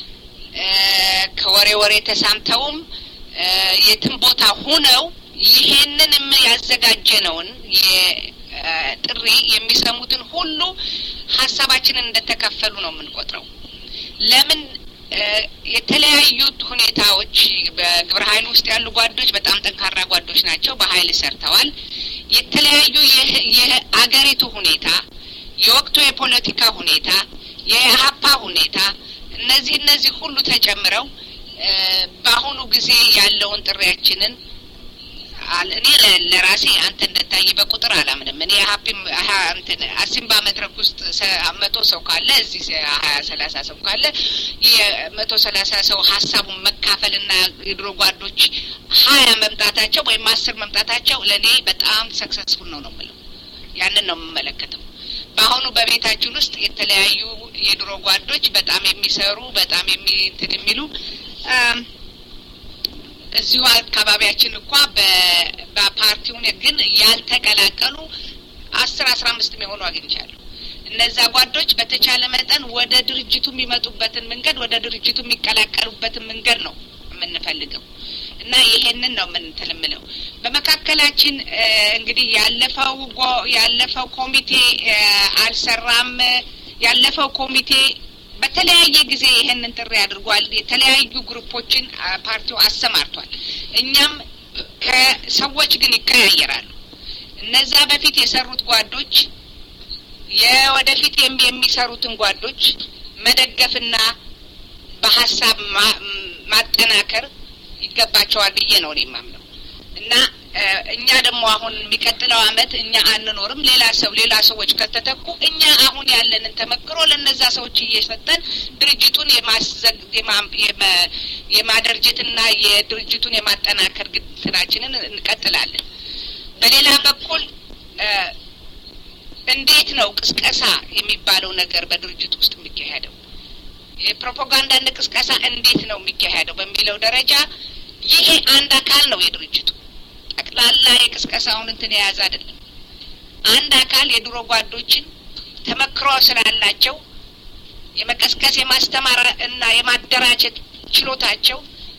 ከወሬ ተሳምተውም የትም ቦታ ሆነው ይሄንንም ያዘጋጀነውን የጥሪ የሚሰሙትን ሁሉ ሐሳባችንን እንደተከፈሉ ነው የምንቆጥረው ለምን የተለያዩ ሁኔታዎች በግብረ ኃይል ውስጥ ያሉ ጓዶች በጣም ጠንካራ ጓዶች ናቸው በኃይል ሰርተዋል የተለያዩ የአገሪቱ ሁኔታ የወቅቱ የፖለቲካ ሁኔታ የኢሃፓ ሁኔታ እነዚህ ሁሉ ተጨምረው በአሁኑ ጊዜ ያለውን ጥሪያችንን እኔ ለራሴ አንተ እንደታይ በቁጥር አላምንም እኔ ሃፒም እንትን አሲምባ መድረክ ውስጥ 100 ሰው ካለ እዚህ 20 30 ሰው ካለ የ130 ሰው ሐሳቡን መካፈልና የድሮ ጓዶች 20 መምጣታቸው ወይም 10 መምጣታቸው ለኔ በጣም ሰክሰስፉል ነው የምለው ያንን ነው የምመለከተው በአሁኑ በቤታችን ውስጥ የተለያዩ የድሮ ጓዶች በጣም የሚሰሩ በጣም የሚሉ እዚሁ አካባቢያችን እንኳን በፓርቲው ግን ያልተቀላቀሉ 10-15 የሚሆኑ አግኝቻለሁ እነዛ ጓዶች በተቻለ መጠን ወደ ድርጅቱ የሚመጡበትን መንገድ ወደ ድርጅቱ የሚቀላቀሉበትን መንገድ ነው የምንፈልገው እና ይሄንን ነው የምንተለምለው በመካከላችን እንግዲህ ያለፈው ኮሚቴ አልሰራም ያለፈው ኮሚቴ በተለያየ ጊዜ ይሄንን ጥሪ አድርጓል የተለያዩ ግሩፖችን ፓርቲው አሰማርቷል እኛም ከሰዎች ግን ይቀያየራሉ እነዛ በፊት የሰሩት ጓዶች የወደፊት የሚሰሩትን ጓዶች መደገፍና በሐሳብ ማጠናከር ይገባቸዋል ብዬ ነው የማምነው እና እኛ ደግሞ አሁን የሚቀጥለው አመት እኛ አንኖርም ሌላ ሰዎች ከተተኩ እኛ አሁን ያለንን ተመክሮ ለነዛ ሰዎች እየሰጠን ድርጅቱን የማደርጀትና የድርጅቱን የማጠናከር ግዴታችንን እንቀጥላለን። በሌላ በኩል እንዴት ነው ቅስቀሳ የሚባለው ነገር በድርጅቱ ውስጥ የሚካሄደው? የፕሮፓጋንዳ ቅስቀሳ እንዴት ነው የሚካሄደው በሚለው ደረጃ ይሄ አንድ አካል ነው የድርጅቱ ጠቅላላ የቅስቀሳውን እንትን የያዘ አይደለም። አንድ አካል የድሮ ጓዶችን ተመክሮ ስላላቸው የመቀስቀስ የማስተማር እና የማደራጀት ችሎታቸው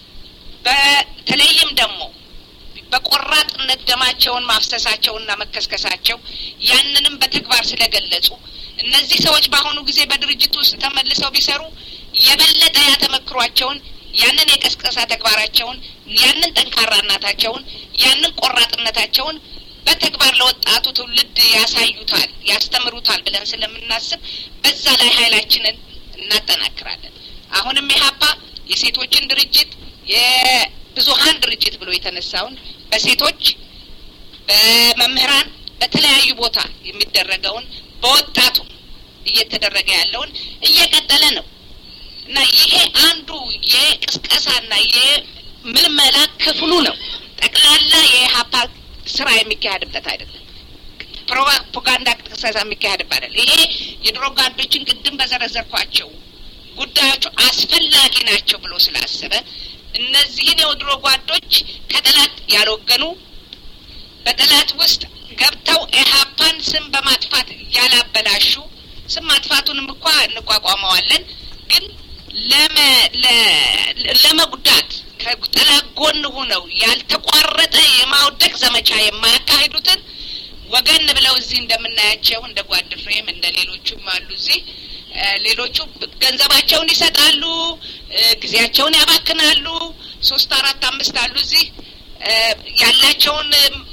በተለይም ደግሞ በቆራጥነት ደማቸውን ማፍሰሳቸውና መከስከሳቸው ያንንም በተግባር ስለገለጹ እነዚህ ሰዎች በአሁኑ ጊዜ በድርጅቱ ውስጥ ተመልሰው ቢሰሩ የበለጠ ያተመክሯቸውን ያንን የቀስቀሳ ተግባራቸውን ያንን ጠንካራነታቸውን ያንን ቆራጥነታቸውን በተግባር ለወጣቱ ትውልድ ያሳዩታል ያስተምሩታል ብለን ስለምናስብ በዛ ላይ ኃይላችንን እናጠናክራለን። አሁንም ኢህአፓ የሴቶችን ድርጅት የብዙሃን ድርጅት ብሎ የተነሳውን በሴቶች በመምህራን በተለያዩ ቦታ የሚደረገውን በወጣቱ እየተደረገ ያለውን እየቀጠለ ነው እና ይሄ አንዱ የቅስቀሳና የምልመላ ክፍሉ ነው። ጠቅላላ የኢህአፓ ስራ የሚካሄድበት አይደለም። ፕሮፓጋንዳ ቅስቀሳ የሚካሄድበት አይደለም። ይሄ የድሮ ጓዶችን ቅድም በዘረዘርኳቸው ጉዳዮች አስፈላጊ ናቸው ብሎ ስላሰበ እነዚህን የድሮ ጓዶች ከጠላት ያልወገኑ በጠላት ውስጥ ገብተው ኢህአፓን ስም በማጥፋት ያላበላሹ ስም ማጥፋቱንም እንኳን እንቋቋመዋለን ግን ለመጉዳት ከጠላት ጎን ሆነው ያልተቋረጠ የማውደቅ ዘመቻ የማያካሂዱትን ወገን ብለው እዚህ እንደምናያቸው እንደ ጓድ ፍሬም እንደ ሌሎቹም አሉ። እዚህ ሌሎቹ ገንዘባቸውን ይሰጣሉ፣ ጊዜያቸውን ያባክናሉ። 3 4 5 አሉ እዚህ ያላቸውን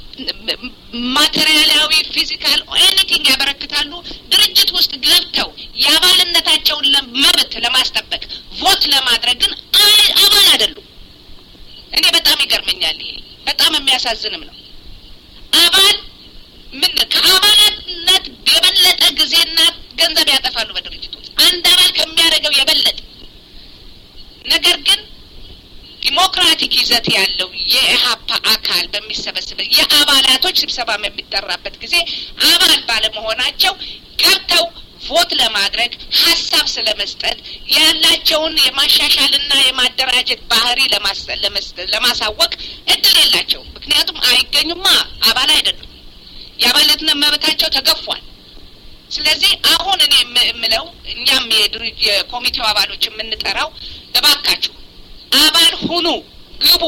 ማቴሪያላዊ ፊዚካል ኤኒቲንግ ያበረክታሉ። ድርጅት ውስጥ ገብተው የአባልነታቸውን መብት ለማስጠበቅ ቮት ለማድረግ ግን አባል አይደሉም። እኔ በጣም ይገርመኛል። ይሄ በጣም የሚያሳዝንም ነው። አባል ምን ከአባልነት የበለጠ ጊዜና ገንዘብ ያጠፋሉ በድርጅቱ ውስጥ አንድ አባል ከሚያደርገው የበለጠ። ነገር ግን ዲሞክራቲክ ይዘት ያለው የኢህአፓ አካል በሚሰበስበው የአባላቶች ስብሰባ በሚጠራበት ጊዜ አባል ባለመሆናቸው ገብተው ቮት ለማድረግ ሀሳብ ስለመስጠት ያላቸውን የማሻሻልና የማደራጀት ባህሪ ለማሳወቅ እድል የላቸውም። ምክንያቱም አይገኙማ፣ አባል አይደሉም። የአባልነት መብታቸው ተገፏል። ስለዚህ አሁን እኔ የምለው እኛም የኮሚቴው አባሎች የምንጠራው እባካችሁ አባል ሁኑ፣ ግቡ።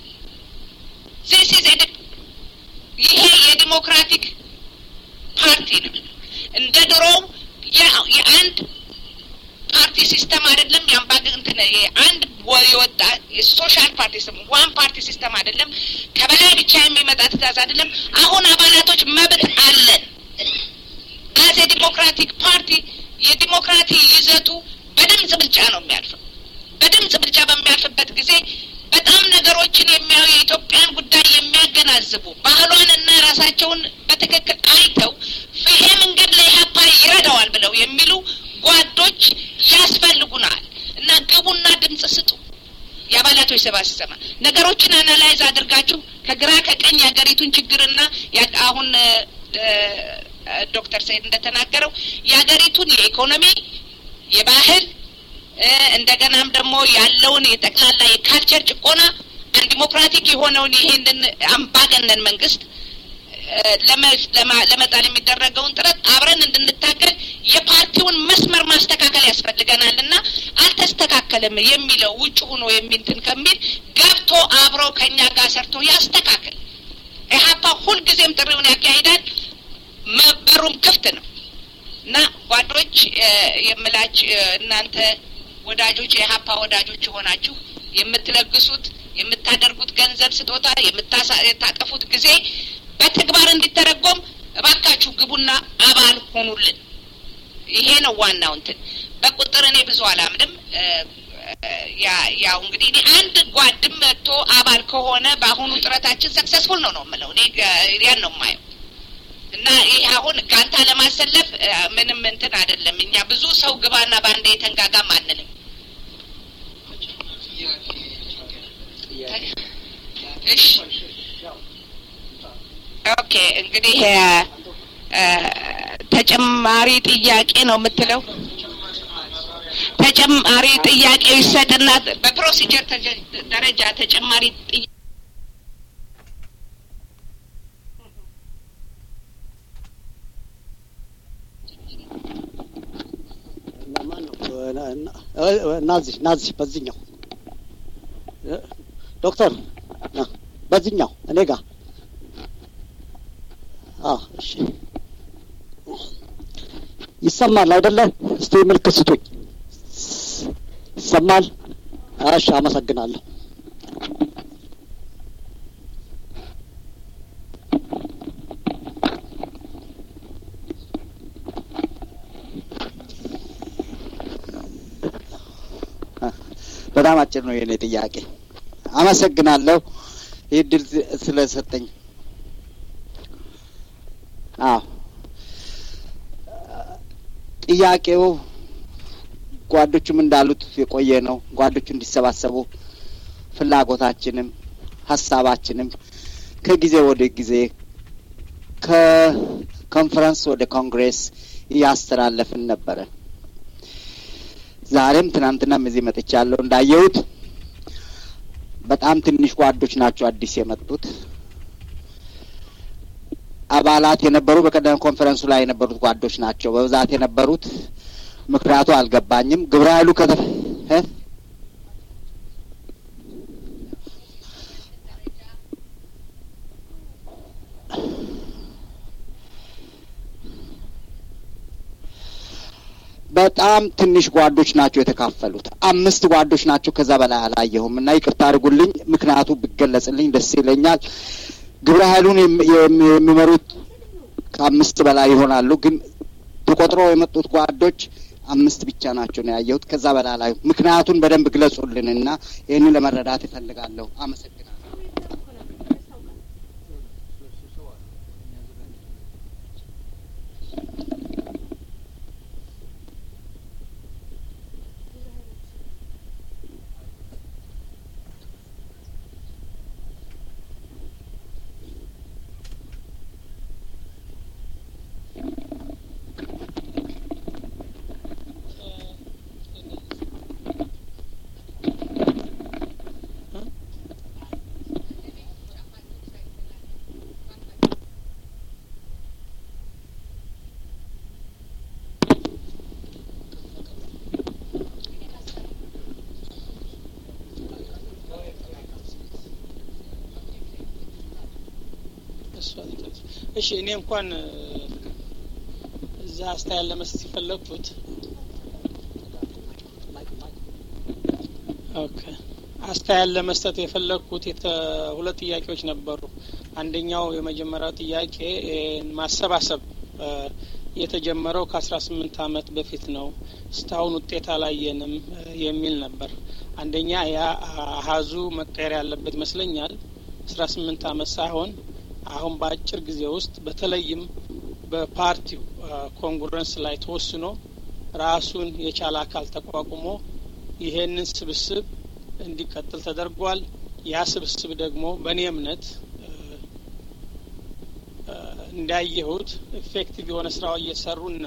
ይሄ የዲሞክራቲክ ፓርቲ ነው። እንደ ድሮው የአንድ ፓርቲ ሲስተም አይደለም። እንትን የአንድ ወጣ የሶሻል ፓርቲ ሲስተም ዋን ፓርቲ ሲስተም አይደለም። ከበላይ ብቻ የሚመጣ ትእዛዝ አይደለም። አሁን አባላቶች መብት አለን። አዘ ዲሞክራቲክ ፓርቲ የዲሞክራቲ ይዘቱ በድምጽ ብልጫ ነው የሚያልፈው። በድምጽ ብልጫ በሚያልፍበት ጊዜ በጣም ነገሮችን የሚያዩ የኢትዮጵያን ጉዳይ የሚያገናዝቡ ባህሏንና ራሳቸውን በትክክል አይተው ይሄ መንገድ ላይ ኢህአፓ ይረዳዋል ብለው የሚሉ ጓዶች ያስፈልጉናል እና ግቡና ድምጽ ስጡ። የአባላቶች ሰባሰባ ነገሮችን አናላይዝ አድርጋችሁ ከግራ ከቀኝ የሀገሪቱን ችግርና አሁን ዶክተር ሰይድ እንደተናገረው የሀገሪቱን የኢኮኖሚ የባህል እንደገናም ደግሞ ያለውን የጠቅላላ የካልቸር ጭቆና ዲሞክራቲክ የሆነውን ይሄንን አምባገነን መንግስት ለመጣል የሚደረገውን ጥረት አብረን እንድንታገል የፓርቲውን መስመር ማስተካከል ያስፈልገናልና አልተስተካከለም የሚለው ውጭ ሆኖ የሚንትን ከሚል ገብቶ አብሮ ከኛ ጋር ሰርቶ ያስተካከል። ኢህአፓ ሁልጊዜም ጥሪውን ያካሂዳል። በሩም ክፍት ነው እና ጓዶች የምላች እናንተ ወዳጆች የኢህአፓ ወዳጆች ሆናችሁ የምትለግሱት የምታደርጉት ገንዘብ ስጦታ የምታጠፉት ጊዜ በተግባር እንዲተረጎም እባካችሁ ግቡና አባል ሆኑልን። ይሄ ነው ዋናው እንትን። በቁጥር እኔ ብዙ አላምንም። ያው እንግዲህ እኔ አንድ ጓድም መጥቶ አባል ከሆነ በአሁኑ ጥረታችን ሰክሰስፉል ነው የምለው እኔ ያን ነው የማየው። እና ይሄ አሁን ጋንታ ለማሰለፍ ምንም እንትን አይደለም። እኛ ብዙ ሰው ግባና ባንዴ ተንጋጋም አንልም። እሺ ኦኬ እንግዲህ ተጨማሪ ጥያቄ ነው የምትለው? ተጨማሪ ጥያቄ ይሰጥና በፕሮሲጀር ደረጃ ተጨማሪ ናዚ በዚህኛው ዶክተር በዚህኛው እኔ ጋር እሺ ይሰማል አይደለ? እስቲ ምልክት ስጡኝ። ይሰማል? እሺ አመሰግናለሁ። በጣም አጭር ነው የኔ ጥያቄ። አመሰግናለሁ ይህ እድል ስለሰጠኝ። ጥያቄው ጓዶቹም እንዳሉት የቆየ ነው። ጓዶቹ እንዲሰባሰቡ ፍላጎታችንም ሀሳባችንም ከጊዜ ወደ ጊዜ ከኮንፈረንስ ወደ ኮንግሬስ እያስተላለፍን ነበረ። ዛሬም ትናንትናም እዚህ መጥቻለሁ። እንዳየሁት በጣም ትንሽ ጓዶች ናቸው አዲስ የመጡት። አባላት የነበሩ በቀደም ኮንፈረንሱ ላይ የነበሩት ጓዶች ናቸው በብዛት የነበሩት። ምክንያቱ አልገባኝም። ግብረ ኃይሉ በጣም ትንሽ ጓዶች ናቸው የተካፈሉት። 5 ጓዶች ናቸው። ከዛ በላይ አላየሁም እና ይቅርታ አድርጉልኝ። ምክንያቱ ቢገለጽልኝ ደስ ይለኛል። ግብረ ኃይሉን የሚመሩት ከ5 በላይ ይሆናሉ። ግን ተቆጥረው የመጡት ጓዶች 5 ብቻ ናቸው ነው ያየሁት። ከዛ በላይ ላይ ምክንያቱን በደንብ ግለጹልንና ይሄንን ለመረዳት እፈልጋለሁ። አመሰግናለሁ። እሺ እኔ እንኳን እዛ አስተያየት ለመስጠት ሲፈለኩት አስተያየት ለመስጠት የፈለኩት ሁለት ጥያቄዎች ነበሩ። አንደኛው የመጀመሪያው ጥያቄ ማሰባሰብ የተጀመረው ከ18 አመት በፊት ነው፣ እስካሁን ውጤት አላየንም የሚል ነበር። አንደኛ ያ አሃዙ መቀየር ያለበት ይመስለኛል። 18 አመት ሳይሆን አሁን በአጭር ጊዜ ውስጥ በተለይም በፓርቲው ኮንግረስ ላይ ተወስኖ ራሱን የቻለ አካል ተቋቁሞ ይሄንን ስብስብ እንዲቀጥል ተደርጓል። ያ ስብስብ ደግሞ በእኔ እምነት እንዳየሁት ኢፌክቲቭ የሆነ ስራው እየሰሩና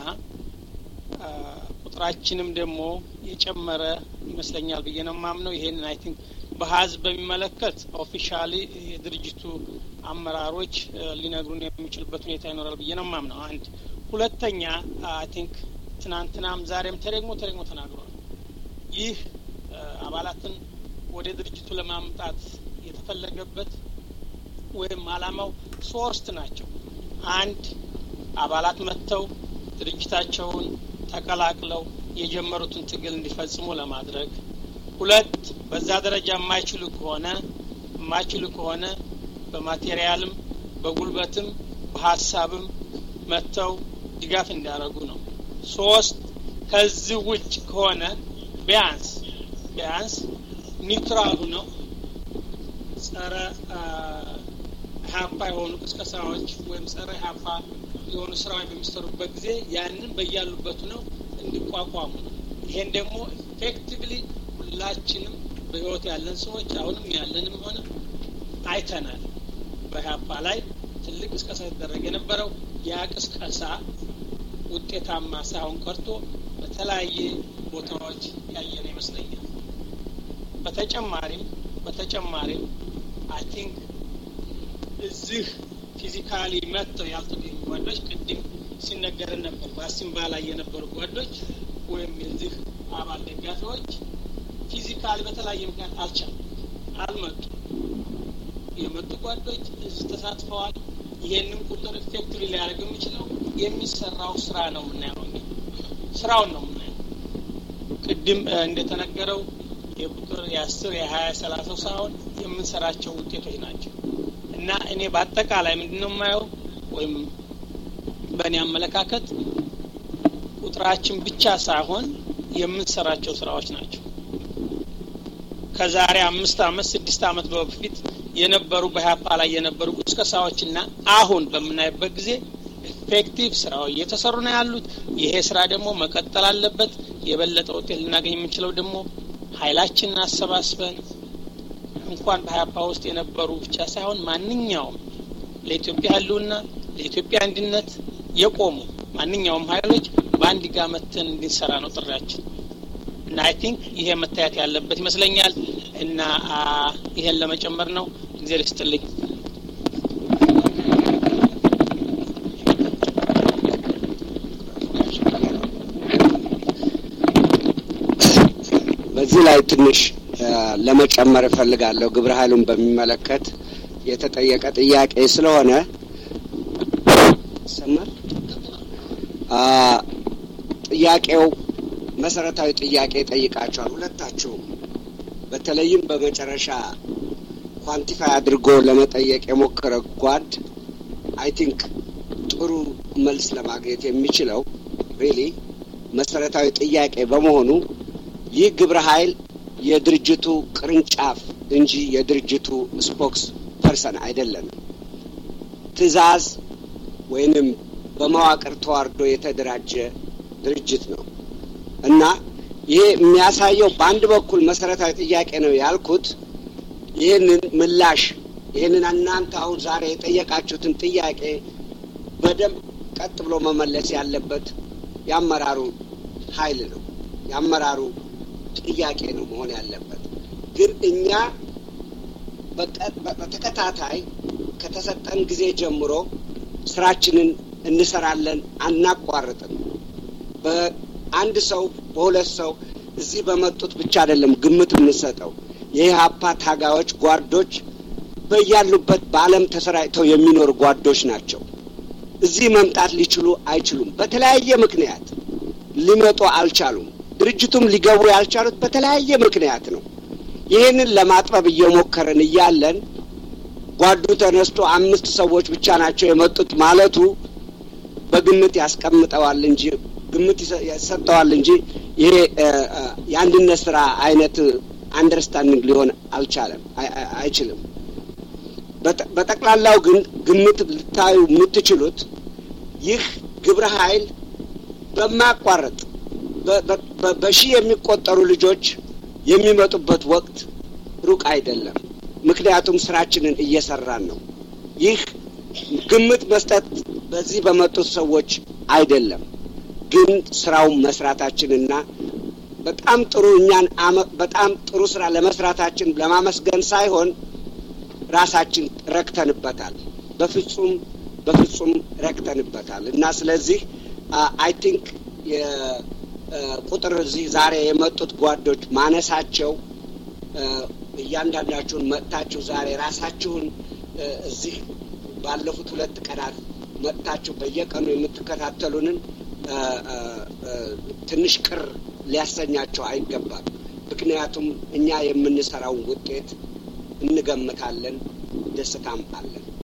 ቁጥራችንም ደግሞ የጨመረ ይመስለኛል ብዬ ነው የማምነው። ይሄንን አይ ቲንክ በሀዝ በሚመለከት ኦፊሻሊ የድርጅቱ አመራሮች ሊነግሩን የሚችሉበት ሁኔታ ይኖራል ብዬ ነው የማምነው። አንድ ሁለተኛ አይ ቲንክ ትናንትናም ዛሬም ተደግሞ ተናግሯል። ይህ አባላትን ወደ ድርጅቱ ለማምጣት የተፈለገበት ወይም አላማው 3 ናቸው። አንድ አባላት መጥተው ድርጅታቸውን ተቀላቅለው የጀመሩትን ትግል እንዲፈጽሙ ለማድረግ፣ 2 በዛ ደረጃ የማይችሉ ከሆነ በማቴሪያልም በጉልበትም በሀሳብም መጥተው ድጋፍ እንዲያደርጉ ነው። 3 ከዚህ ውጭ ከሆነ ቢያንስ ቢያንስ ኒውትራል ነው ጸረ ሀፓ የሆኑ ቅስቀሳዎች ወይም ጸረ ሀፓ የሆኑ ስራዎች በሚሰሩበት ጊዜ ያንን በያሉበት ነው እንዲቋቋሙ። ይሄን ደግሞ ኤፌክቲቭሊ ሁላችንም በህይወት ያለን ሰዎች አሁንም ያለንም ሆነ አይተናል። በሀፓ ላይ ትልቅ ቅስቀሳ የተደረገ የነበረው ያ ቅስቀሳ ውጤታማ ሳይሆን ቀርቶ በተለያየ ቦታዎች ያየን ይመስለኛል። በተጨማሪም አይ ቲንክ እዚህ ፊዚካሊ መጥተው ያልተገኙ ጓዶች ቅድም ሲነገረን ነበር። በአሲምባ ላይ የነበሩ ጓዶች ወይም የዚህ አባል ደጋፊዎች ፊዚካሊ በተለያየ ምክንያት አልመጡም። የመጡ ጓዶች እዚህ ተሳትፈዋል። ይሄንን ቁጥር ኢፌክቲቭሊ ሊያደርግ የሚችለው የሚሰራው ስራ ነው የምናየው። ስራውን ነው የምናየው። ቅድም እንደተነገረው የቁጥር የ10 የ20 30 ሳይሆን የምንሰራቸው ውጤቶች ናቸው። እና እኔ በአጠቃላይ ምንድነው የማየው ወይም በእኔ አመለካከት ቁጥራችን ብቻ ሳይሆን የምንሰራቸው ስራዎች ናቸው። ከዛሬ 5 አመት 6 አመት በፊት የነበሩ በሀፓ ላይ የነበሩ ቅስቀሳዎችና አሁን በምናይበት ጊዜ ኤፌክቲቭ ስራዎች እየተሰሩ ነው ያሉት። ይሄ ስራ ደግሞ መቀጠል አለበት። የበለጠ ውጤት ልናገኝ የምንችለው ደግሞ ኃይላችንን አሰባስበን እንኳን በሀፓ ውስጥ የነበሩ ብቻ ሳይሆን ማንኛውም ለኢትዮጵያ ህልውና ለኢትዮጵያ አንድነት የቆሙ ማንኛውም ኃይሎች በአንድ ጋር መተን እንድንሰራ ነው ጥሪያችን። እና አይ ቲንክ ይሄ መታየት ያለበት ይመስለኛል። እና ይሄን ለመጨመር ነው። እግዚአብሔር ይስጥልኝ። በዚህ ላይ ትንሽ ለመጨመር እፈልጋለሁ። ግብረ ኃይሉን በሚመለከት የተጠየቀ ጥያቄ ስለሆነ ሰማል። ጥያቄው መሰረታዊ ጥያቄ ጠይቃቸዋል ሁለታችሁም። በተለይም በመጨረሻ ኳንቲፋይ አድርጎ ለመጠየቅ የሞከረ ጓድ አይ ቲንክ ጥሩ መልስ ለማግኘት የሚችለው ሪሊ መሰረታዊ ጥያቄ በመሆኑ ይህ ግብረ ኃይል የድርጅቱ ቅርንጫፍ እንጂ የድርጅቱ ስፖክስ ፐርሰን አይደለም። ትእዛዝ ወይንም በመዋቅር ተዋርዶ የተደራጀ ድርጅት ነው እና ይሄ የሚያሳየው በአንድ በኩል መሰረታዊ ጥያቄ ነው ያልኩት። ይህንን ምላሽ ይህንን እናንተ አሁን ዛሬ የጠየቃችሁትን ጥያቄ በደንብ ቀጥ ብሎ መመለስ ያለበት ያመራሩ ኃይል ነው። ያመራሩ ጥያቄ ነው መሆን ያለበት። ግን እኛ በተከታታይ ከተሰጠን ጊዜ ጀምሮ ስራችንን እንሰራለን፣ አናቋርጥም። በአንድ ሰው በሁለት ሰው እዚህ በመጡት ብቻ አይደለም ግምት የምንሰጠው። የኢህአፓ ታጋዮች ጓዶች በያሉበት በዓለም ተሰራጭተው የሚኖሩ ጓዶች ናቸው። እዚህ መምጣት ሊችሉ አይችሉም። በተለያየ ምክንያት ሊመጡ አልቻሉም። ድርጅቱም ሊገቡ ያልቻሉት በተለያየ ምክንያት ነው። ይህንን ለማጥበብ እየሞከርን እያለን ጓዱ ተነስቶ 5 ሰዎች ብቻ ናቸው የመጡት ማለቱ በግምት ያስቀምጠዋል እንጂ ግምት ይሰጠዋል እንጂ ይሄ የአንድነት ስራ አይነት አንደርስታንዲንግ ሊሆን አይችልም። በጠቅላላው ግን ግምት ልታዩ የምትችሉት ይህ ግብረ ኃይል በማቋረጥ በሺህ የሚቆጠሩ ልጆች የሚመጡበት ወቅት ሩቅ አይደለም። ምክንያቱም ስራችንን እየሰራን ነው። ይህ ግምት መስጠት በዚህ በመጡት ሰዎች አይደለም፣ ግን ስራውን መስራታችንና በጣም ጥሩ እኛን በጣም ጥሩ ስራ ለመስራታችን ለማመስገን ሳይሆን ራሳችን ረክተንበታል። በፍጹም ረክተንበታል እና ስለዚህ አይ ቲንክ ቁጥር እዚህ ዛሬ የመጡት ጓዶች ማነሳቸው እያንዳንዳችሁን መጥታችሁ ዛሬ ራሳችሁን እዚህ ባለፉት 2 ቀናት መጥታችሁ በየቀኑ የምትከታተሉንን ትንሽ ቅር ሊያሰኛቸው አይገባም። ምክንያቱም እኛ የምንሰራውን ውጤት እንገምታለን፣ ደስታም አለን።